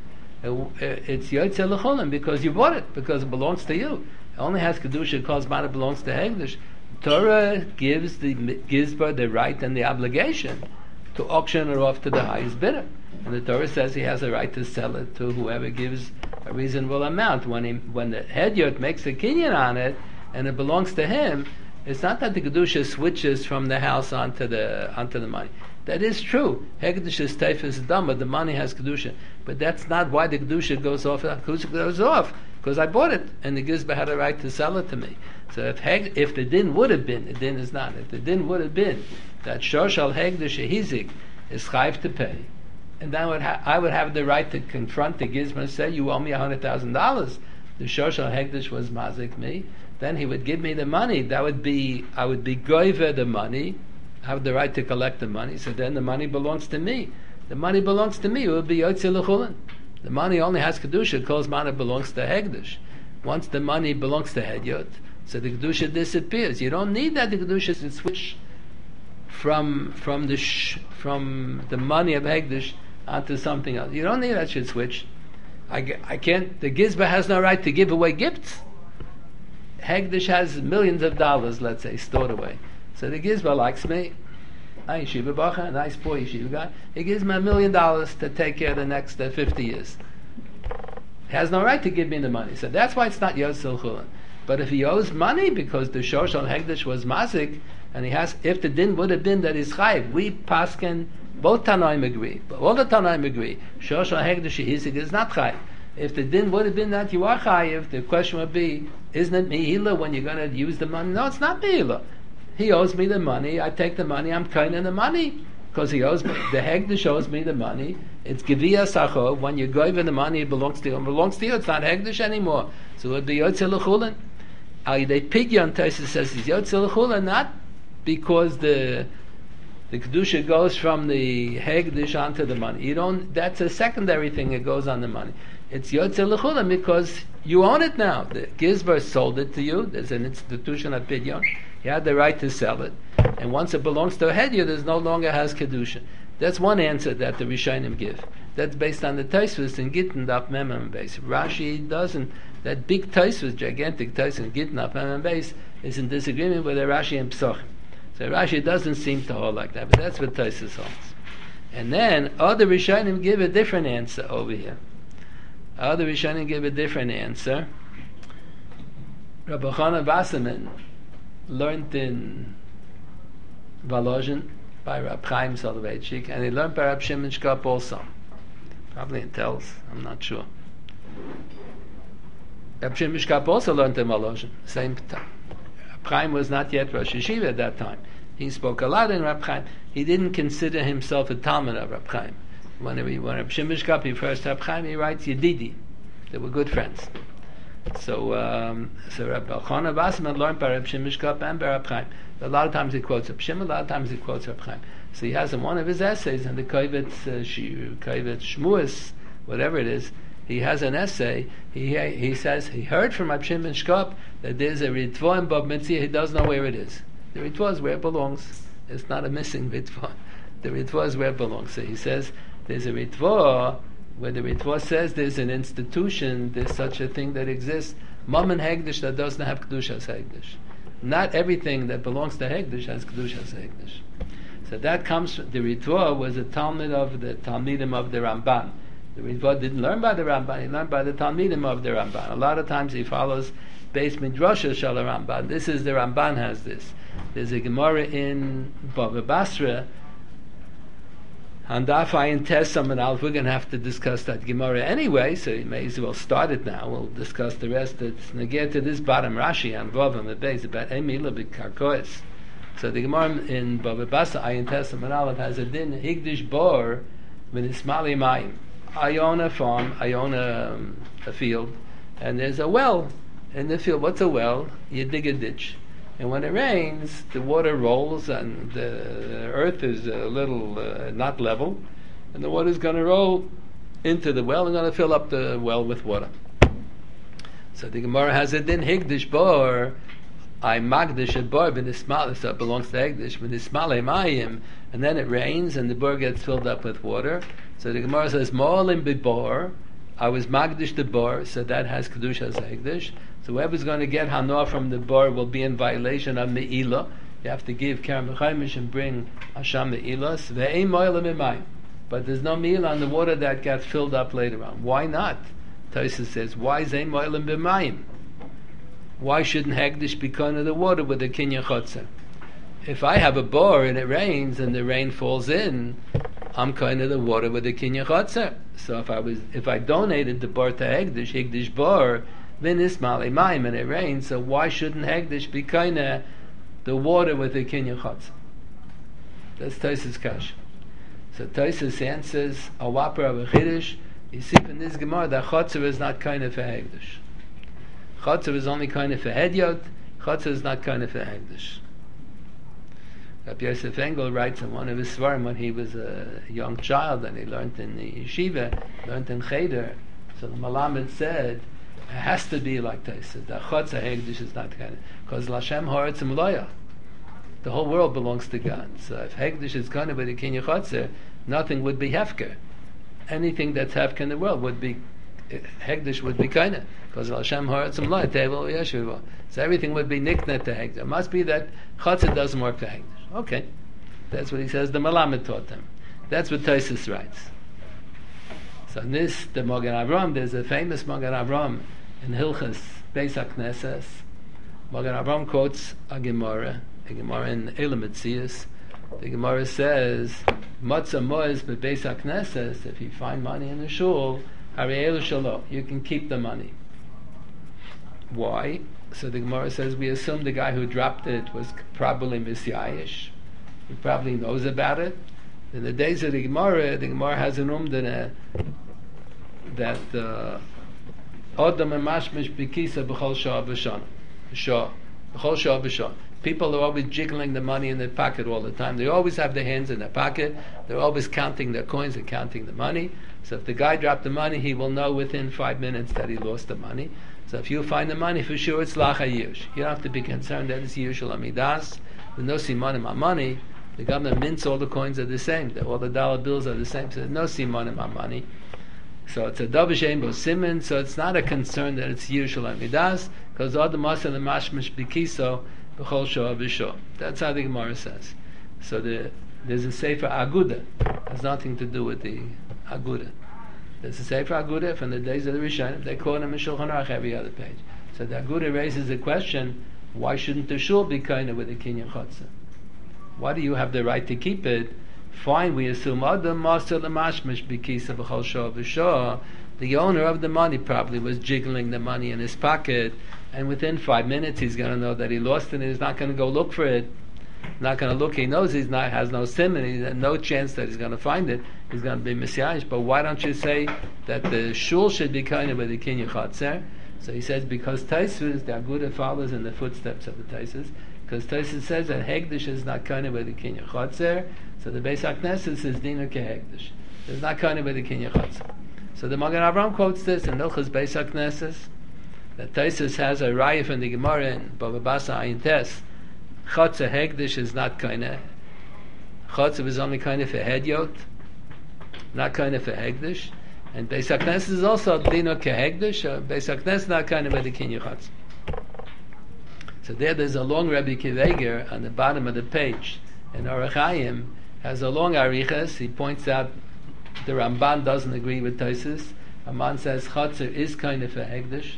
It's Yotzei L'chulin because you bought it, because it belongs to you. It only has Kedusha because it belongs to Hegdish. Torah gives the Gizbar the right and the obligation to auction it off to the highest bidder. And the Torah says he has a right to sell it to whoever gives a reasonable amount. When the Hedyot makes a kinyan on it and it belongs to him, it's not that the Kedusha switches from the house onto the money. That is true. Hegdish is teifus dam, but the money has Kedusha. But that's not why the Kedusha goes off. Kedusha goes off because I bought it and the Gizba had a right to sell it to me. So if the din would have been, the din is not. If the din would have been that Shoshal Hegdish Hizik is chayv to pay, and then I would have the right to confront the Gizma and say, you owe me $100,000. The Shoshal Hegdish was mazik me. Then he would give me the money. I would be goiver the money. I have the right to collect the money. So then the money belongs to me. The money belongs to me. It would be Yotzei L'chulin. The money only has Kedusha because money belongs to Hegdish. Once the money belongs to Hedyot, so the Kedusha disappears. You don't need that the Kedusha should switch from the money of Hegdish onto something else. You don't need that should switch. I can't. The Gizba has no right to give away gifts. Hegdish has millions of dollars, let's say, stored away. So the Gizba likes me. I'm Yeshiva Bacha, a nice boy Yeshiva guy. He gives me $1 million to take care of the next 50 years. He has no right to give me the money. So that's why it's not Yotzei L'chulin. But if he owes money because the Shoshal Hegdish was mazik, and he has, if the din would have been that he's chayiv, we paskin, both Tanoim agree, all the Tanoim agree, Shoshal Hegdish is not chayiv. If the din would have been that you are chayiv, the question would be, isn't it Me'ilah when you're going to use the money? No, it's not Me'ilah. He owes me the money, I take the money, I'm kind of the money. Because he owes me, the Hegdish owes me the money. It's Gevia Sacho, when you go the money, it belongs to you. It belongs to you, it's not Hegdish anymore. So it would be Yotzei L'chulin. They Pidyon Taisus says it's Yotzei L'chulin, not because the Kedusha goes from the Hegdish onto the money. You don't, that's a secondary thing that goes on the money. It's Yotzei L'chulin because you own it now. The Gizbar sold it to you. There's an institution of Pidyon. You had the right to sell it. And once it belongs to a Hedyot, it no longer has Kedusha. That's one answer that the Rishonim give. That's based on the Tosfos in Gittin Daf Mem and Beis. Rashi doesn't. That big Tosfos, gigantic Tosfos in Gittin Daf Mem and Beis, is in disagreement with the Rashi and Psochim. So Rashi doesn't seem to hold like that, but that's what Tosfos holds. And then other Rishonim give a different answer over here. Other Rishonim give a different answer. Rabbi Chana Wasserman learned in Volozhin by Rab Chaim Soloveitchik, and he learned by Rab Shimon Shkop also. Probably in Telz, I'm not sure. Rab Shimon Shkop also learned in Volozhin, same time. Rab Chaim was not yet Rosh Yeshiva at that time. He spoke a lot in Rab Chaim. He didn't consider himself a Talmud of Rab Chaim. When Rab Shimon Shkop refers to Rab Chaim, he writes Yedidi. They were good friends. So Rabbi Chana Wasserman learned by Rab Shimon Shkop and by Rab Chaim. A lot of times he quotes Rab Shimon, a lot of times he quotes Rab Chaim. So he has in one of his essays, in the Kovetz Shmuas, whatever it is, he has an essay. He says he heard from Rab Shimon Shkop that there's a Ritva in Bab Metzia. He doesn't know where it is. The Ritva is where it belongs. It's not a missing Ritva. The Ritva is where it belongs. So he says there's a Ritva. Where the Ritva says there's an institution, there's such a thing that exists, Mammon Hegdish that doesn't have Kedushas Hegdish. Not everything that belongs to Hegdish has Kedushas Hegdish. So that comes, the Ritva was a Talmud of the Talmidim of the Ramban. The Ritva didn't learn by the Ramban, he learned by the Talmidim of the Ramban. A lot of times he follows Beis Midrasha Shal Ramban. This is the Ramban has this. There's a Gemara in Bava Basra, and Ayin Tesam and Alf, we're going to have to discuss that Gemara anyway, so you may as well start it now. We'll discuss the rest. It's negate to this bottom Rashi on Vav and the base about Emila B'Karkois. So the Gemara in Bava Basra, Ayin Tesam and Alf has a din, Higdish Bor, V'nismali Mayim. I own a farm, I own a field, and there's a well in the field. What's a well? You dig a ditch. And when it rains, the water rolls and the earth is a little not level, and the water is going to roll into the well and going to fill up the well with water. So the Gemara has it in Higdish Bor, I Magdish at Bor, B'nismal, so it belongs to Higdish, B'nismale Mayim, and then it rains and the bor gets filled up with water. So the Gemara says, Mo'olim B'Bor, I was Magdish the Bor, so that has Kedushas Higdish. So whoever's going to get Hanoah from the bar will be in violation of Me'ilah. You have to give Kerem B'Chaimish and bring Hasham Me'ilas. Ve'ein mo'elah mimayim. But there's no Me'ilah on the water that got filled up later on. Why not? Tosfos says, why is ein mo'elah mimayim? Why shouldn't Hegdish be kind of the water with the Kinyan Chotzer? If I have a bar and it rains and the rain falls in, I'm kind of the water with the Kinyan Chotzer. So if I donated the bar to Hegdish bar, then Ismali Maim and it rains, so why shouldn't Hegdish be kinda the water with the Kinyan Chotzer? That's Tosfos Kash. So Tosfos answers, a wapper of a Chiddush, you see from this Gemara that Chotzer is not kinda for Hegdish. Chotzer is only kinda for Hedyot, Chotzer is not kinda for Hegdish. Rabbi Yosef Engel writes in one of his Svarim when he was a young child and he learned in the yeshiva, learned in Cheder, so the Malamed said, it has to be like this. The Chotzer Hegdish is not kind of, because Lashem Haaretz Mloya. The whole world belongs to God. So if Hegdish is kind of with the Kinyan Chotzer, nothing would be Hefker. Anything that's Hefker in the world would be, Hegdish would be kind of, because Lashem Haaretz Mloya, Tevel Yeshiva. So everything would be niknet to Hegdish. It must be that Chotzer doesn't work for Hegdish. Okay. That's what he says, the Malamed taught them. That's what Tosfos writes. So in this, the Magen Avram, there's a famous Magen Avram in Hilchas Beis HaKnesses. Magen Avram quotes a Gemara in Elam Metzias. The Gemara says, Matzah Moez beBeis HaKnesses, if you find money in the shul, Harei Elu Shalo, you can keep the money. Why? So the Gemara says, we assume the guy who dropped it was probably Misyayish. He probably knows about it. In the days of the Gemara has an umdana that Adam and Mashmish Bikisa B'chol Shah B'Shon. B'chol Shah B'Shon. People are always jiggling the money in their pocket all the time. They always have their hands in their pocket. They're always counting their coins and counting the money. So if the guy dropped the money, he will know within 5 minutes that he lost the money. So if you find the money, for sure it's Lacha Yush. You don't have to be concerned that it's Yushal Amidas. With no Siman in my money, the government mints all the coins are the same. All the dollar bills are the same. So there's no Siman in my money. So it's a Davishem Bo Siman, so it's not a concern that it's Yushal Amidas, because all the Mas and the Mashmish Bikiso, B'chol Shah B'Shah. That's how the Gemara says. So there's a Sefer Aguda. It has nothing to do with the Aguda. There's a Sefer Aguda from the days of the Rishonim. They quote him in Shulchan Aruch every other page. So the Aguda raises the question, why shouldn't the shul be kind of with a kinyan chotzer? Why do you have the right to keep it? Fine, we assume Adam master lemashmish b'kisa v'chol shah v'shah. The owner of the money probably was jiggling the money in his pocket, and within 5 minutes he's going to know that he lost it, and he's not going to go look for it. Not going to look. He knows he's not has no sim, and he has no chance that he's going to find it. He's going to be messianish. But why don't you say that the shul should be kind of with the kinyan chotzer? So he says because Taisvus, the Aguda follows in the footsteps of the Taisus. Because Taisus says that Hegdish is not kind of with the kinyan chotzer. So the Beis HaKnesses is dina kehegdish. It's not kind of with the kinyan chotzer. So the Magen Avraham quotes this in Hilchos Beis HaKnesses that Taisus has a raya from the Gemara in Bava Basra Ayin Tes. Chotzer Hegdish is not kind of. Chotzer is only kind of for Hedyot, not kind of for Hegdish. And Beis HaKnesses is also dino kehegdish. Beis HaKnesses is not kind of with the kinyan chotzer. So there's a long Rabbi Kiveger on the bottom of the page. And Orach Chaim has a long arichas. He points out the Ramban doesn't agree with Taisus. Ramban says chotzer is kind of a hegdish.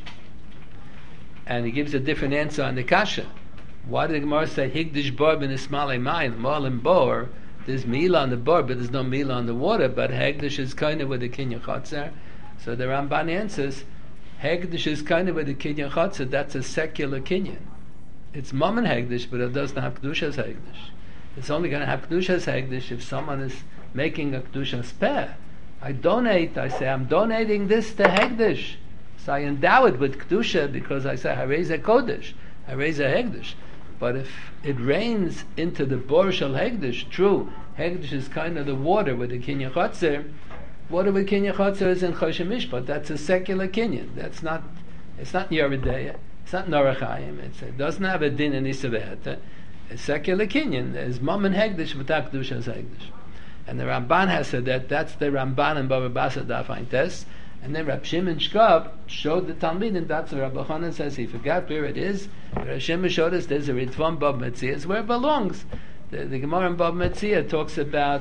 And he gives a different answer on the kasha. Why did the Gemara say higdish bar ben ismalei mayim? Molim bor. There's meila on the bar, but there's no meila on the water. But hegdish is kind of with the kinyan chotzer. So the Ramban answers, hegdish is kind of with the kinyan chotzer. That's a secular kinyan. It's mammon hegdish, but it doesn't have kedushas hegdish. It's only going to have kedushas hegdish if someone is making a kedusha spare. I say I'm donating this to hegdish. So I endow it with kedusha because I say harei ze kodesh, harei ze hegdish. But if it rains into the bor shel hegdish, true, hegdish is kind of the water with the kinyan chotzer. Water with kinyan chotzer is in choshen mishpat. That's a secular kinyan. It's not Yeridea. It's not Norach Chaim. It doesn't have a din in Isaveheta. A secular kinyan is mom and hegdish without kedusha hegdish. And the Ramban has said that that's the Ramban and Bava Basra Daf Ayin Tes. And then Rab Shimon Shkab showed the Talmid, and that's what Rabbi Chanan says. He forgot where it is. Rab Shimon showed us there's a Ritvam Bab Metzia. It's where it belongs. The Gemara in Bab Metzia talks about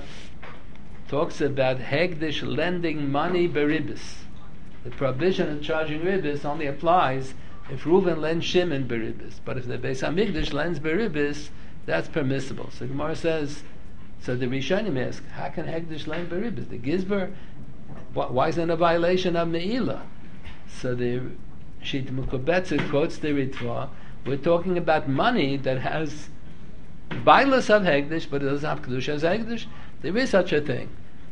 hegdish lending money beribis. The prohibition of charging ribis only applies if Reuven lends Shimon beribis. But if the Beis Hamikdash lends beribis, that's permissible. So the Gemara says. So the Rishonim ask, how can hegdish lend beribis? The Gizber. Why is it a violation of Me'ilah? So the Shita Mukobetzer quotes the Ritva. We're talking about money that has bailus of hegdish, but it doesn't have kedusha as hegdish. There is such a thing.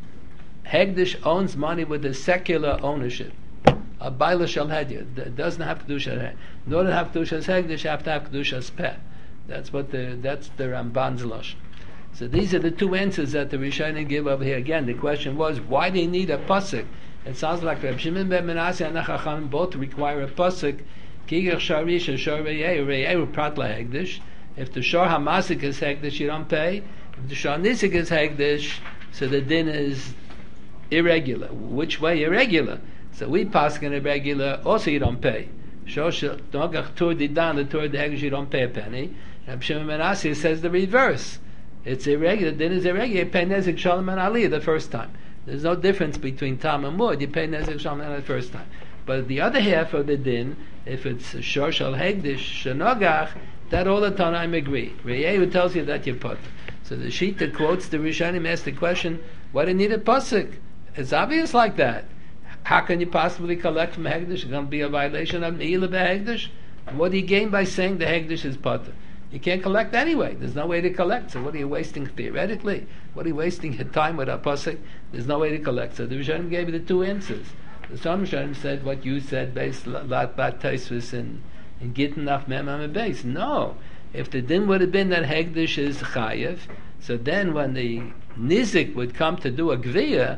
Hegdish owns money with a secular ownership. A bailus shel hedya. It doesn't have kedusha. In order to have kedusha as hegdish, you have to have kedusha as peh. That's the Ramban's lashon. So these are the two answers that the Rishonim give over here. Again, the question was, why do you need a pasuk? It sounds like Reb Shimon ben Menashe and Chacham both require a pasuk. Kigach sharish and shor re'eu prat lahegdish. If the shor hamasik is hegdish, you don't pay. If the shor nisik is hegdish, so the din is irregular. Which way irregular? So we pasuk in irregular, also you don't pay. Shor nogach tur didan, the tur the hegdish, you don't pay a penny. Reb Shimon ben Menashe says the reverse. It's irregular. Then is irregular. You pay nezik shalom and aliyah the first time. There's no difference between tam and mud. You pay nezik shalom and aliyah the first time. But the other half of the din, if it's shor shal hegdish shenogach, that all the Tanaim agree. Re'ehu tells you that you put. So the Shita quotes the Rishonim, asks the question, why do you need a pasuk? It's obvious like that. How can you possibly collect from hegdish? It's going to be a violation of me'ilah b'hegdish. And what do you gain by saying the hegdish is potter? You can't collect anyway. There's no way to collect. So what are you wasting theoretically? What are you wasting your time with a pasuk? There's no way to collect. So the Rishonim gave you the two answers. The some Rishonim said what you said based lot Taisvus in Gittin of Memam base. No. If the din would have been that hegdish is chayev, so then when the nizik would come to do a gviya,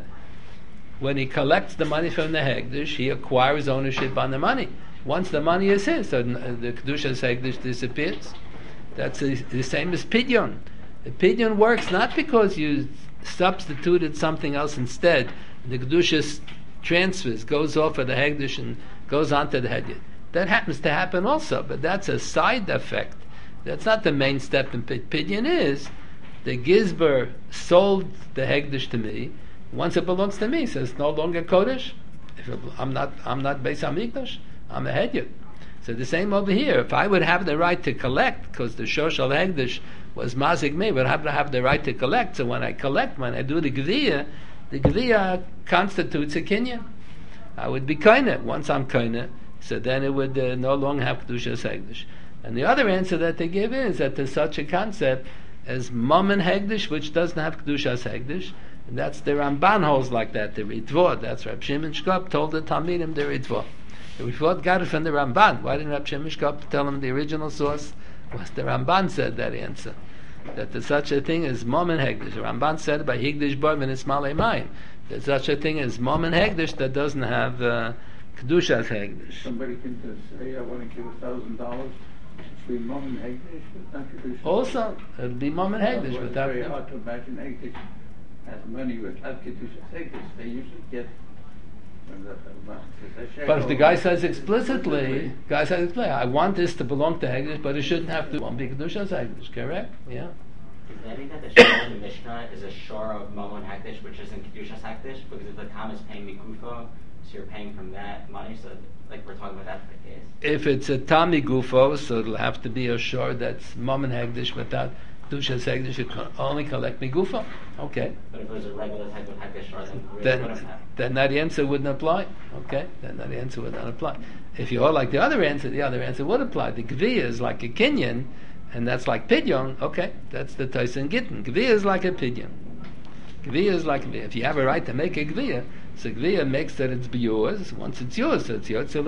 when he collects the money from the hegdish, he acquires ownership on the money. Once the money is his, so the kedusha's hegdish disappears. That's the same as pidyon. The pidyon works not because you substituted something else instead. The kedusha transfers, goes off of the hegdish and goes on to the hedyot. That happens to happen also, but that's a side effect. That's not the main step in pidyon. Is the gizber sold the hegdish to me. Once it belongs to me, so it's no longer kodesh. I'm not Beis Hamikdash. I'm a hedyot. So the same over here. If I would have the right to collect, because the Shoshal Hegdish was Mazik me, would have to have the right to collect. So when I collect, when I do the Gviyah constitutes a Kinyan. I would be Kaina. Once I'm Kaina, so then it would no longer have Kedushas Hegdish. And the other answer that they give is that there's such a concept as Mammon Hegdish, which doesn't have Kedushas Hegdish. And that's the Ramban holds like that, the Ritva. That's Reb Shimon Shkop told the Talmidim the Ritva. The Ritva got it from the Ramban. Why didn't Reb Shimon Shkop tell him the original source? Was the Ramban said that answer. That there's such a thing as Mammon Hegdish. The Ramban said by Higdish Boy when it's Malay Mayim. There's such a thing as Mammon Hegdish that doesn't have Kedushas Hegdish. Somebody can just say, I want to give $1,000. Be Mammon Hegdish, but not Kedusha. Also, it'll be Mammon Hegdish, It's without very hard to imagine Hegdish has money without Kedusha Hegdish. They usually get. But if the guy says explicitly, I want this to belong to Hegdish, but it shouldn't have to be Kedushas Hegdish, correct? Yeah. Does that mean that the shor in the Mishnah is a shor of Mammon Hegdish, which isn't Kedushas Hegdish? Because if the Kam is paying Mikufo, so you're paying from that money, so like we're talking about that's the case. If it's a Tami Gufo, so it'll have to be a shor that's Mammon Hegdish without Kedushas Hegdish, it can only collect Migufo. Okay. But if it was a regular type of Hegdish shor, then wouldn't have. Then that answer wouldn't apply. Okay, then that answer would not apply. If you all like the other answer would apply. The Gviyah is like a Kinyan, and that's like Pidyon. Okay, that's the Tyson Gittin. Gviyah is like a Pidyon. Gviyah is like a Gviyah. If you have a right to make a Gviyah, so Gviyah makes that it's yours. Once it's yours, so it's yours.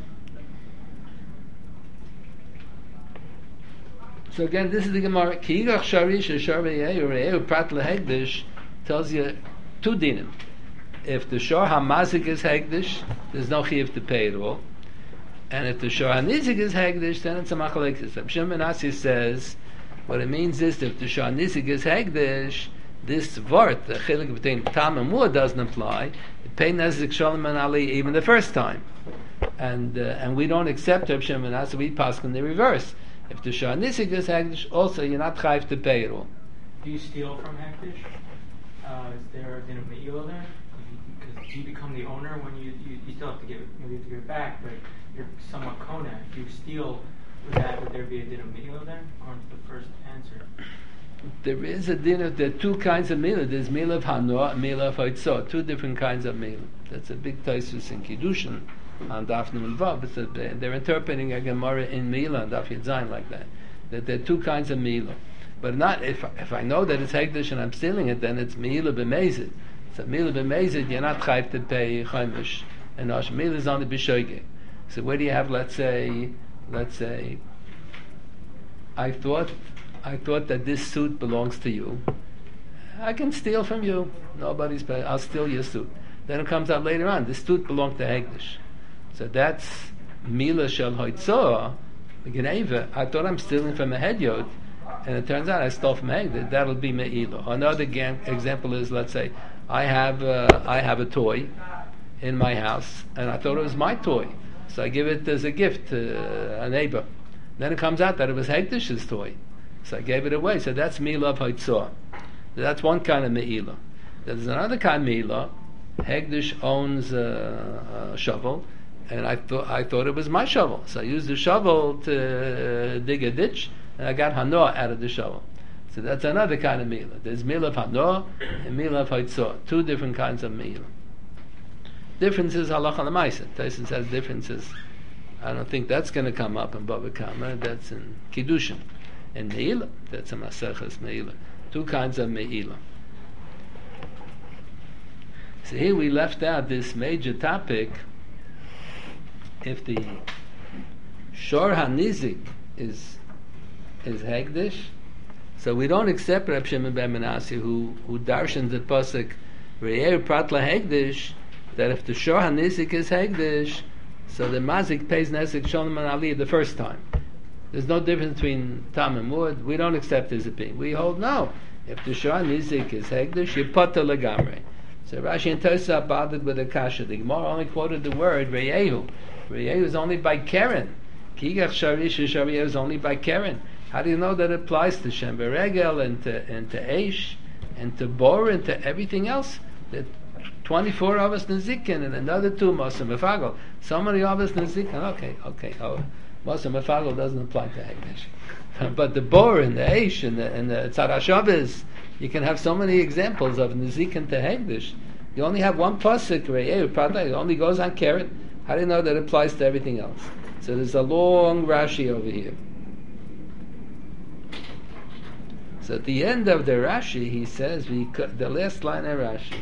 So again, this is the Gemara. Kiigach Sharish Sharvei Prat LeHegdish tells you two dinim. If the Shor HaMazik is Hegdish, there's no chiyuv to pay at all. And if the Shor HaNizik is Hegdish, then it's a machalekes. Reb Shimon Asi says, what it means is if the Shor HaNizik is Hegdish, this vort, the chilik between Tam and Muah doesn't apply. It pay Nezik Shalom and Ali even the first time. And we don't accept Reb Shimon Asi, we pass in the reverse. If the Shor HaNizik is Hegdish, also you're not chayiv to pay at all. Do you steal from Hegdish? Is there a din of Me'ila there? Because you become the owner when you still have to give it, maybe you have to give it back, but you're somewhat kona. If you steal, would there be a din of Me'ila there? According to the first answer. There is a din of, there are two kinds of Me'ila. There's Me'ila of Hanoah and Me'ila of Haitzah. Two different kinds of Me'ila. That's a big taisus in Kiddushin on Daf Nun Vav. They're interpreting a Gemara in Me'ila on Daf Yud Zayin like that. That there are two kinds of Me'ila. But not, if I know that it's Hegdish and I'm stealing it, then it's Me'ila b'mezid. So Me'ila b'mezid, you're not chayiv to pay Chaimish. And Osh Me'ila is on the B'shoige. So where do you have, let's say, I thought that this suit belongs to you. I can steal from you. Nobody's paying. I'll steal your suit. Then it comes out later on, this suit belonged to Hegdish. So that's Mila Shel Hoitzah, Gneva. I thought I'm stealing from a hedyot, and it turns out I stole from Hegdish. That'll be Me'ila. Another example is, let's say, I have a toy in my house, and I thought it was my toy. So I give it as a gift to a neighbor. Then it comes out that it was Hegdish's toy. So I gave it away. So that's Me'ila of Haitzah. That's one kind of Me'ila. There's another kind of Me'ila. Hegdish owns a shovel, and I thought it was my shovel. So I used the shovel to dig a ditch, and I got Hanoah out of the shovel. So that's another kind of Me'ila. There's Me'ila of Hanoah and Me'ila of Haitzah. Two different kinds of Me'ila. Differences halacha l'maisa. Tyson says differences. I don't think that's going to come up in Bava Kama. That's in Kiddushin. In Me'ila, that's a Maseches Me'ila. Two kinds of Me'ila. So here we left out this major topic. If the Shor HaNizik is Hegdish, so we don't accept Reb Shimon ben Menashe who darshans the pasuk Re'er Prat LeHegdish, that if the Shor HaNizik is Hegdish, so the Mazik pays Nesik Shalom and Ali the first time. There's no difference between Tam and Wood. We don't accept his opinion. We hold no. If the Shor HaNizik is Hegdish, you potter legamrei. So Rashi and Tosafos bothered with the kasha. The Gemara only quoted the word Re'ehu. Re'ehu is only by Keren. Kigach Sharish Shariah is only by Keren. How do you know that it applies to Shem Beregel and to Eish and to Bor and to everything else? That 24 of us Nezikin and another 2 Mosim Mefagel. So many of us Nezikin. Okay. Moser Mefagel doesn't apply to Hegdish. But the Bor and the Eish and the Tzad HaShabbos, you can have so many examples of Nizikin to Hegdish. You only have one pasuk, Re'eu Pradai, it only goes on Keret. How do you know that it applies to everything else? So there's a long Rashi over here. So at the end of the Rashi, he says, the last line of Rashi,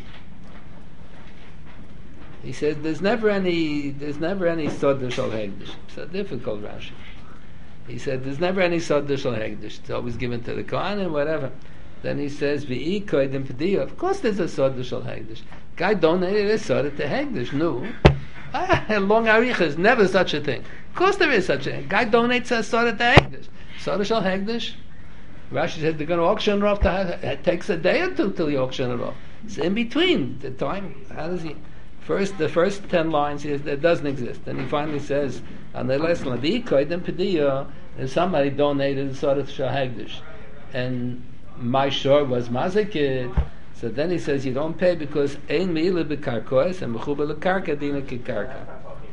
he says, there's never any Sod Shal Hegdish. It's a difficult Rashi. He said, there's never any Sod Shal Hegdish. It's always given to the Kohanim, whatever. Then he says, V'i koidim p'diyah. Of course there's a Sod Shal Hegdish. Guy donated a Sod to Hegdish. No. Long Aricha is never such a thing. Of course there is such a thing. Guy donates a Sod to Hegdish. Sod Shal Hegdish. Rashi said they're going to auction it off. It takes a day or two till you auction it off. It's in between the time. How does he? The first 10 lines, it doesn't exist. And he finally says, on the last line, if somebody donated a sort of Shahagdish, and my shore was Mazakid, so then he says, you don't pay because Ein Me'ila B'karkois and Mechuba L'karka Dina Kikarka.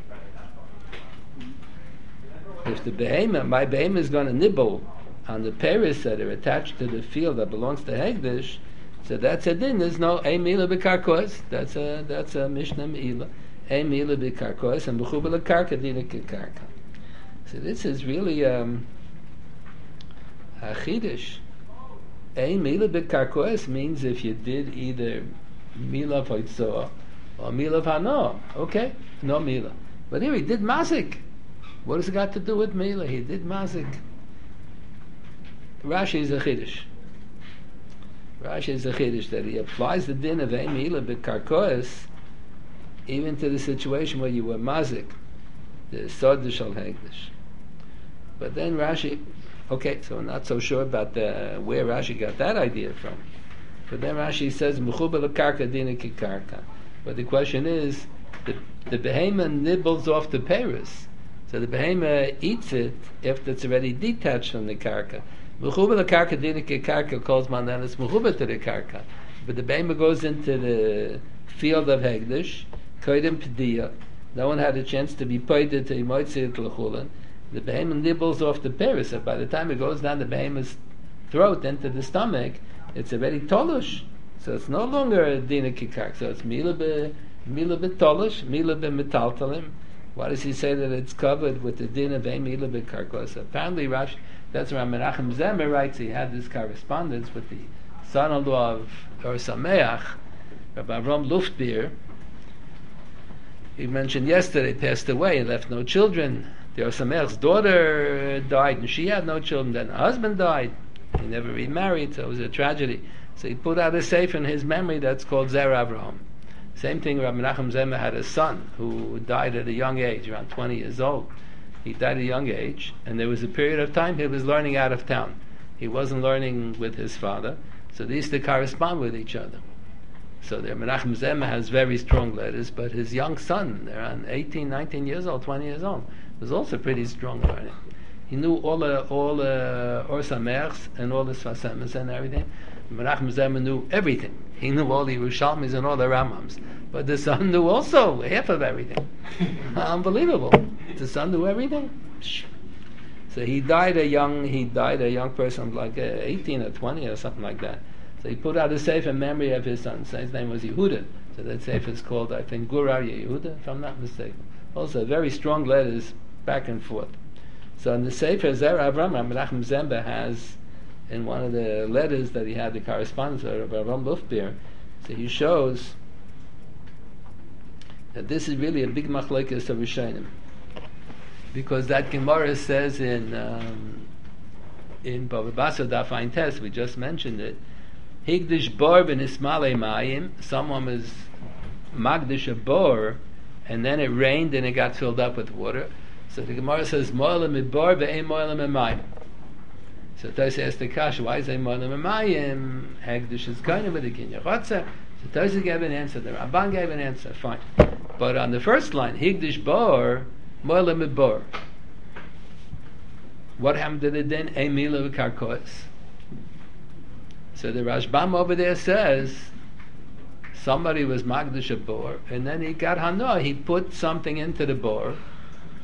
If the behemoth, my behemoth is going to nibble on the Paris that are attached to the field that belongs to Hegdish, so that's a din. There's no Ein Me'ila B'karkois. That's a Mishnah Me'ila. Ein Me'ila B'karkois and Mechuba L'karka Dina Kikarka. So this is really a Chidush. Ein Mila B'karkois means if you did either Mila V'Oitzoah or Mila V'Hanoah. Okay, no Mila. But here he did Mazik. What has it got to do with Mila? He did Mazik. Rashi is a Chidush. Rashi is a Chidush that he applies the din of Ein Mila B'karkois even to the situation where you were Mazik, the Sod Shal Hegdish. But then Rashi, okay, so I'm not so sure about where Rashi got that idea from. But then Rashi says, Mechuba L'karka Dina Kikarka. But the question is, the behemoth nibbles off the Paris. So the behemoth eats it if it's already detached from the karka. Mechuba L'karka Dina Kikarka calls man then it's Mechuba to the karka. But the behemoth goes into the field of Hegdish, Koidim P'diyah. No one had a chance to be pointed to Imoitzi L'chulin. The behemoth nibbles off the Paris, and by the time it goes down the behemoth's throat into the stomach, it's already tolush. So it's no longer a dina kikak. So it's mila tolush, mila metaltalim. Why does he say that it's covered with the din of mila karkos? Apparently, Rashi, that's where Menachem Zemer writes. He had this correspondence with the son-in-law of Or Sameach, Rabbi Avram Luftbier. He mentioned yesterday, passed away, he left no children. The Or Sameach's daughter died, and she had no children. Then her husband died. He never remarried, so it was a tragedy. So he put out a sefer in his memory that's called Zer Avraham. Same thing, Rabbi Menachem Zemer had a son who died at a young age, around 20 years old. He died at a young age, and there was a period of time he was learning out of town. He wasn't learning with his father, so they used to correspond with each other. So the Menachem Zemer has very strong letters, but his young son, around 18, 19 years old, 20 years old, was also pretty strong learning. He knew all the Or Sameachs and all the Sfasemis and everything. Menachem Zemer knew everything. He knew all the Yerushalmis and all the Ramams. But the son knew also half of everything. Unbelievable. The son knew everything. So he died a young person, like 18 or 20 or something like that. So he put out a sefer in memory of his son. So his name was Yehuda. So that sefer is called, I think, Gur Aryeh Yehuda, if I'm not mistaken. Also very strong letters back and forth. So in the sefer Zer Avram, Menachem Zemer has, in one of the letters that he had, the correspondence of Avram Luftbier, so he shows that this is really a big machlokes of Rishonim, because that Gemara says in Bava Basra Daf Ayin Tes, we just mentioned it, Higdish bor v'nismalei mayim, someone was magdish a bor, and then it rained and it got filled up with water. So the Gemara says, mo'elim midbor ve'ein mo'elim emayim. So Tosei asked the Kasha, why is it mo'elim emayim? Hegdish is kind of with the Kinyan Chotzer. So Tosei gave an answer, the Ramban gave an answer, fine. But on the first line, Higdish bor, mo'elim midbor. What happened to the din? Ein mila v'karkois. So the Rashbam over there says, somebody was magdish a bor, and then he got hanoah, he put something into the bor,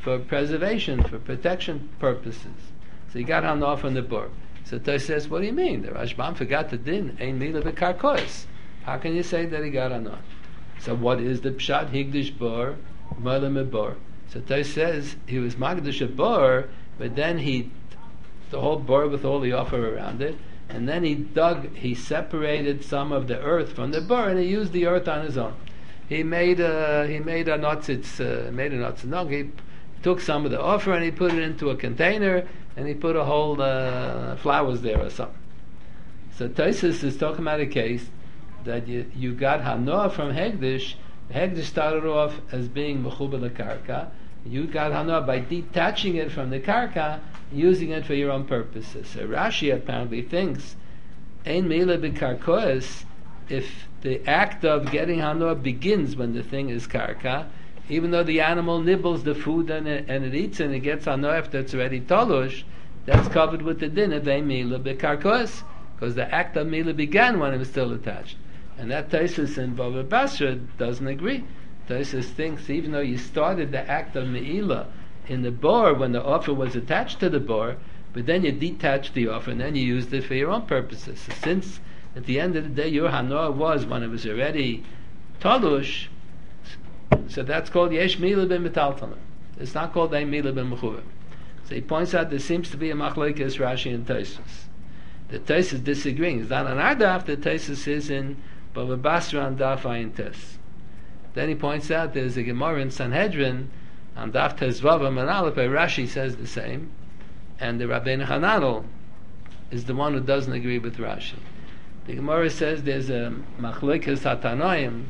for preservation, for protection purposes. So he got hana from the bor. So Tosh says, what do you mean? The Rashbam forgot the din, ein mila b'karkois. How can you say that he got hana? So what is the pshat higdish bor, mila mebor? So Tosh says he was magdish a bor, but then the whole bor with all the offer around it, and then he separated some of the earth from the bor, and he used the earth on his own. He made a notzitz, he took some of the offer and he put it into a container, and he put a whole flowers there or something. So Tosfos is talking about a case that you got hana from Hegdish. Hegdish started off as being mechuber l'karka. You got hana by detaching it from the karka, using it for your own purposes. So Rashi apparently thinks ein mila b'karkois, if the act of getting hana begins when the thing is karka, even though the animal nibbles the food and it eats and it gets hana after it's already tolush, that's covered with the din of ein mila b'karkois, because the act of mila began when it was still attached. And that Tosfos in Bava Basra doesn't agree. Tosfos thinks even though you started the act of meila in the bor when the offer was attached to the bor, but then you detached the offer and then you used it for your own purposes. So since at the end of the day your hana was when it was already talush, so that's called yesh mila ben metaltalim. It's not called ein mila ben mechuva. So he points out there seems to be a machlokes Rashi and Tosfos. The Tosfos disagreeing. It's not on our daf. The Tosfos is in Bava Basra on daf ayin tes. Then he points out there's a Gemara in Sanhedrin on daf tes vav and aleph. Rashi says the same, and the Rabbeinu Hananel is the one who doesn't agree with Rashi. The Gemara says there's a machlokes hatanoim.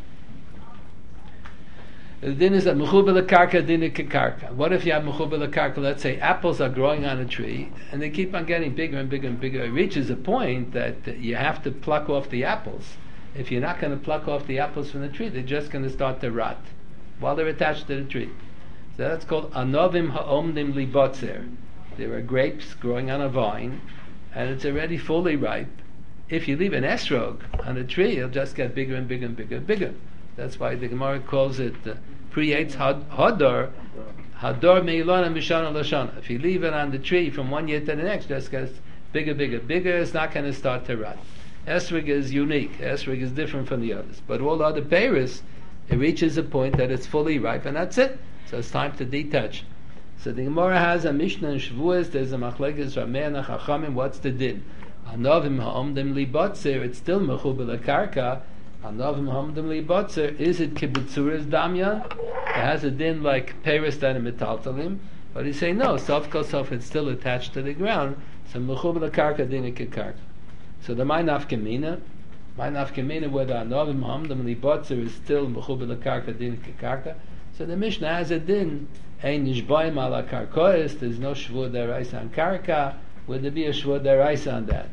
The din is a mechuber l'karka, din karka. What if you have mechuber l'karka? Let's say apples are growing on a tree, and they keep on getting bigger and bigger and bigger. It reaches a point that you have to pluck off the apples. If you're not going to pluck off the apples from the tree, they're just going to start to rot while they're attached to the tree. So that's called anovim ha'omdim libotzer. There are grapes growing on a vine, and it's already fully ripe. If you leave an esrog on a tree, it'll just get bigger and bigger and bigger and bigger. That's why the Gemara calls it pre-eitz hador meilona mishana lashana. If you leave it on the tree from one year to the next, it just gets bigger, bigger, bigger. It's not going to start to rot. Esrog is unique. Esrog is different from the others. But all other peiros, it reaches a point that it's fully ripe, and that's it. So it's time to detach. So the Gemara has a Mishnah in Shavuos. There's a machlekes Rameh and Chachamim. What's the din? Anovim ha'omdim libotzer. It's still mechuber l'karka. Anovim ha'omdim libotzer. Is it kibutzuras damyan? It has a din like peiros that are metaltalim. But he say no. Sof kol sof, it's still attached to the ground. So mechuber l'karka din karka. So the my nafkamina whether anovim ha'omdim libotzer is still mechuber l'karka din karka. So the Mishnah has a din. Ein nishbayim ala karkois. There's no shvur deraisa on karka. Would there be a shvur deraisa on that?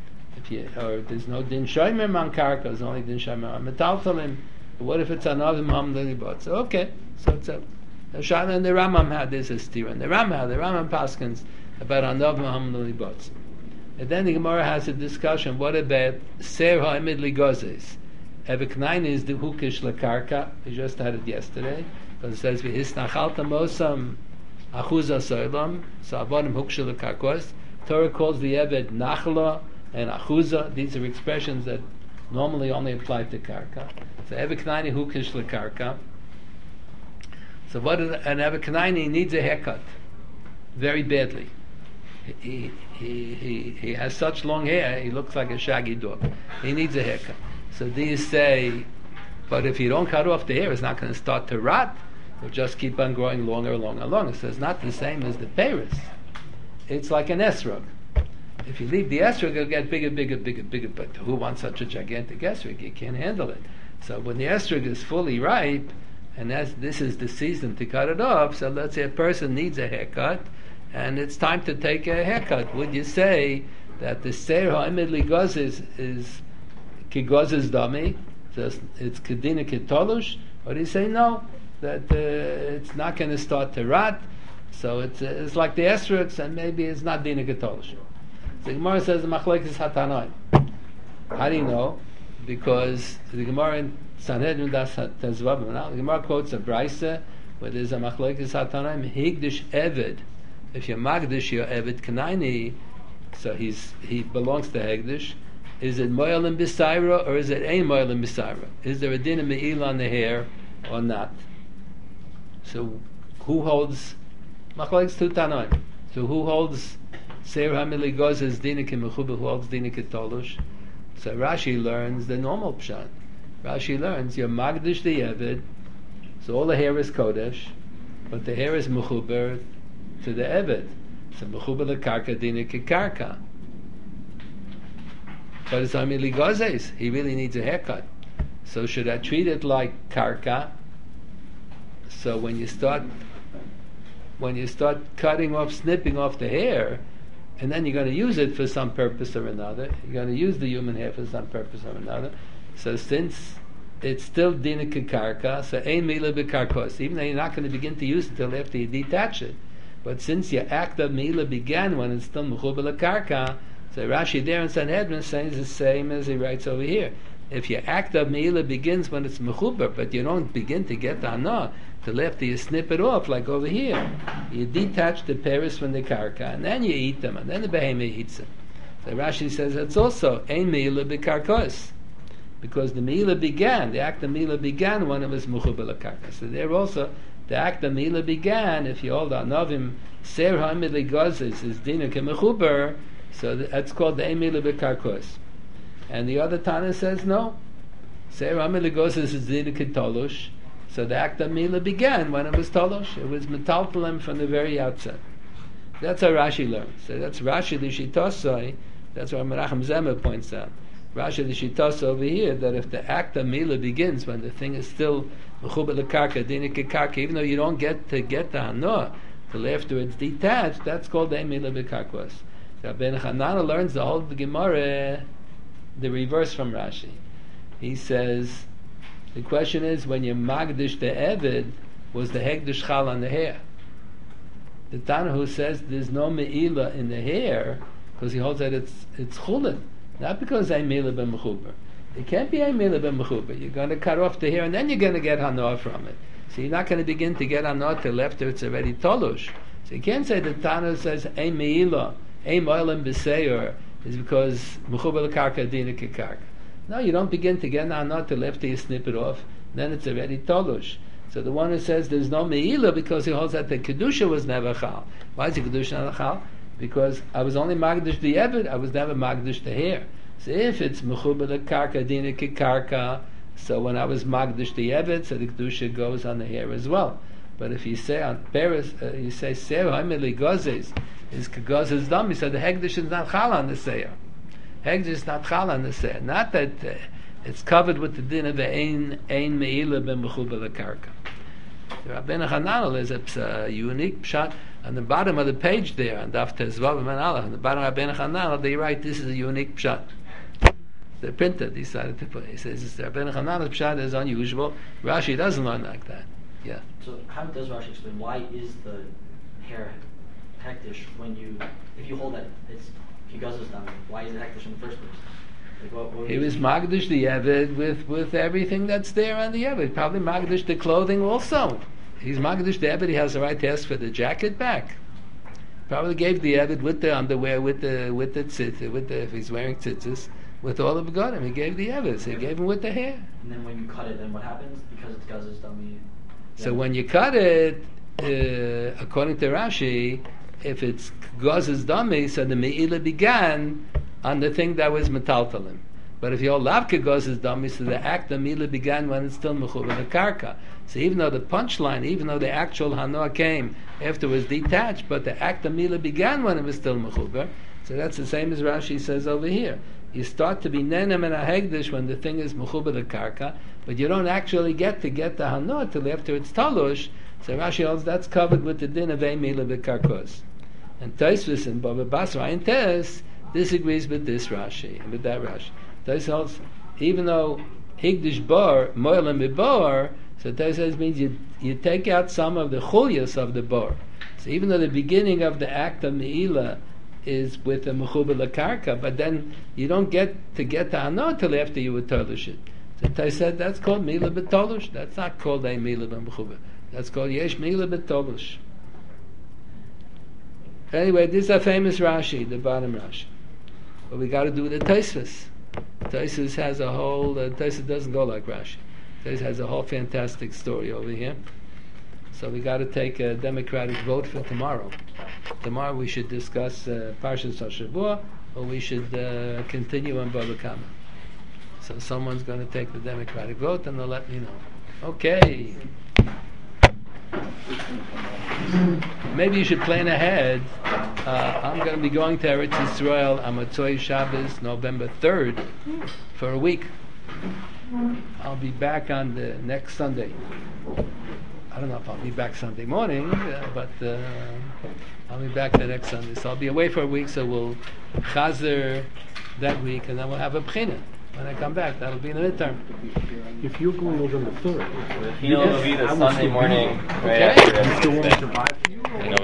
Or there's no din shoymim on karka. There's only din shoymim on metaltalim. What if it's anovim ha'omdim libotzer? Okay, so it's a Shana and the Rambam had this as steer, and the Rambam paskins about anovim ha'omdim libotzer. And then the Gemara has a discussion. What about ser ha'emid ligozes? Eveknain is the hukish lekarka. We just had it yesterday. Because it says v'hisnachalta mosam achuza soilam, so avonim huksha lekarkos. Torah calls the Eved nachla and achuza. These are expressions that normally only apply to karka. So Eveknaini hukish lekarka. So what is an Eveknaini needs a haircut very badly. He has such long hair, he looks like a shaggy dog. He needs a haircut. So these say, but if you don't cut off the hair, it's not going to start to rot. It'll just keep on growing longer and longer and longer. So it's not the same as the peiros. It's like an esrog. If you leave the esrog, it'll get bigger, bigger, bigger, bigger. But who wants such a gigantic esrog? You can't handle it. So when the esrog is fully ripe, and this is the season to cut it off, so let's say a person needs a haircut, and it's time to take a haircut. Would you say that the seir ha'emid ligos is kigozes dami, so it's kedina ketolush, or do you say no, that it's not going to start to rot, so it's like the esrogs, and maybe it's not dina ketolush. So the Gemara says the machlekes hatanoim. How do you know? Because the Gemara in Sanhedrin das tezvavim. Now the Gemara quotes a brayse where there's a machlokes hatanaim higdish eved. If you're magdish your eved kanaini, so he belongs to hegdish. Is it moyalim bisaira or is it ein moyalim bisaira? Is there a din of me'ila on the hair or not? So who holds machlokes tu tanaim? So who holds seir hamili goz as dinik mechuba? Who holds dinik tolush? So Rashi learns the normal pshat. Rashi learns you're magdish the eved, so all the hair is kodesh, but the hair is mechuber to the eved. So mechuber the karka dinik karka. But it's amili gozes. He really needs a haircut. So should I treat it like karka? So when you start cutting off, snipping off the hair, and then you're going to use it for some purpose or another, you're going to use the human hair for some purpose or another. So since it's still dinik karka, so ein mila b'karkos, even though you're not going to begin to use it until after you detach it. But since your act of mila began when it's still mechuber karka, so Rashi there in Sanhedrin saying it's the same as he writes over here. If your act of meila begins when it's mechuber, but you don't begin to get the hana till after you snip it off, like over here, you detach the peris from the karka, and then you eat them, and then the behemoth eats them. So Rashi says it's also ein meila b'karkos, because the meila began, the act of meila began when it was mechuber karka. So there also, the act of meila began, if you hold on novim, ser ha'amid gozes is dinik mechuber, so that's called the ein meila b'karkos. And the other Tana says no. Ser ha'amid gozes is dinik tolush. So the act of Mila began when it was Tolosh. It was Metaltalem from the very outset. That's how Rashi learns. So that's Rashi the Shittosai. That's what Menachem Zemer points out. Rashi the Shittosai over here, that if the act of Mila begins when the thing is still Mechuba l'karka, dinik karka, even though you don't get the Hanoah till after it's detached, that's called the Mila b'karkos. So Ben Chanana learns the whole Gemara, the reverse from Rashi. He says, the question is, when you magdish the eved, was the hegdish chal on the hair? The Tana who says there's no meila in the hair, because he holds that it's chulin, not because ein meila ben mechuber. It can't be ein meila ben mechuber. You're going to cut off the hair, and then you're going to get hanoah from it. So you're not going to begin to get hanoah till after it's already tolush. So you can't say the Tana says ein meila, ein moilim b'seyor, is because mechuber l'karka dinik karka. No, you don't begin to get hanoah till after you snip it off, then it's already tolush. So the one who says there's no meila because he holds that the kedusha was never chal. Why is the kedusha never chal? Because I was only magdish the eved, I was never magdish the hair. So if it's mechuber l'karka dinik karka, so when I was magdish the eved, so the kedusha goes on the hair as well. But if you say on Paris, you say seir ha'imili gozes is kagozes dami, so the hegdish is not chal on the seir. Hegdish is not chal on the seir. Not that it's covered with the din of the ein meila ben mechuber l'karka. The Rabbeinu Hananel is a unique pshat on the bottom of the page there on Daf Tezvav and Allah. On the bottom of Rabbeinu Hananel, they write this is a unique pshat. The printer decided to put it. He says the Rabbeinu Hananel pshat is unusual. Rashi doesn't learn like that. Yeah. So how does Rashi explain why is the hair hektish if you hold that it's kigazos down? Why is it hektish in the first place? Like He was magdish the eved with everything that's there on the eved. Probably magdish the clothing also. He's magdish the eved. He has the right to ask for the jacket back. Probably gave the eved with the underwear, with the tzitz, if he's wearing tzitzis, with all of got him. He gave the eved. So he gave him with the hair. And then when you cut it, then what happens? Because it's gazos dummy. So when you cut it, according to Rashi, if it's gazos dummy, so the meila began on the thing that was metaltalim. But if your lavka goes as dummy, so the act of mila began when it's still mechuber the karka. So even though the punchline, even though the actual hanoah came after it was detached, but the act of mila began when it was still mechuber. So that's the same as Rashi says over here. You start to be nenem and a hegdish when the thing is mechuber the karka, but you don't actually get the hanoah till after it's talush. So Rashi holds that's covered with the din of ein mila b'karkos. And Tosfos and Baba Basra and Tes disagrees with this Rashi and with that Rashi. Tais holds, even though higdish bar moilim b'bar, so Tais says means you take out some of the chulias of the bar. So even though the beginning of the act of meila is with the mechuber l'karka, but then you don't get the hanoah till after you would tolush it. So Tais said that's called meila b'tolush. That's not called a meila b'mechuber. That's called Yesh Mila B'Tobush. Anyway, this is a famous Rashi, the bottom Rashi. But we got to do the Tosfos. Tosfos has a whole. Tosfos doesn't go like Rashi. Tosfos has a whole fantastic story over here. So we got to take a democratic vote for tomorrow. Tomorrow we should discuss Parshas HaShavua, or we should continue on Bava Kama. So someone's going to take the democratic vote, and they'll let me know. Okay. Maybe you should plan ahead. I'm going to be going to Eretz Yisrael on Motzei Shabbos, November 3rd, for a week. I'll be back on the next Sunday. I don't know if I'll be back Sunday morning, but I'll be back the next Sunday. So I'll be away for a week, so we'll chazer that week, and then we'll have a b'china. When I come back, that'll be in the midterm. If you're going November 3rd, It'll be the Sunday morning, right Okay. after you still want everything. to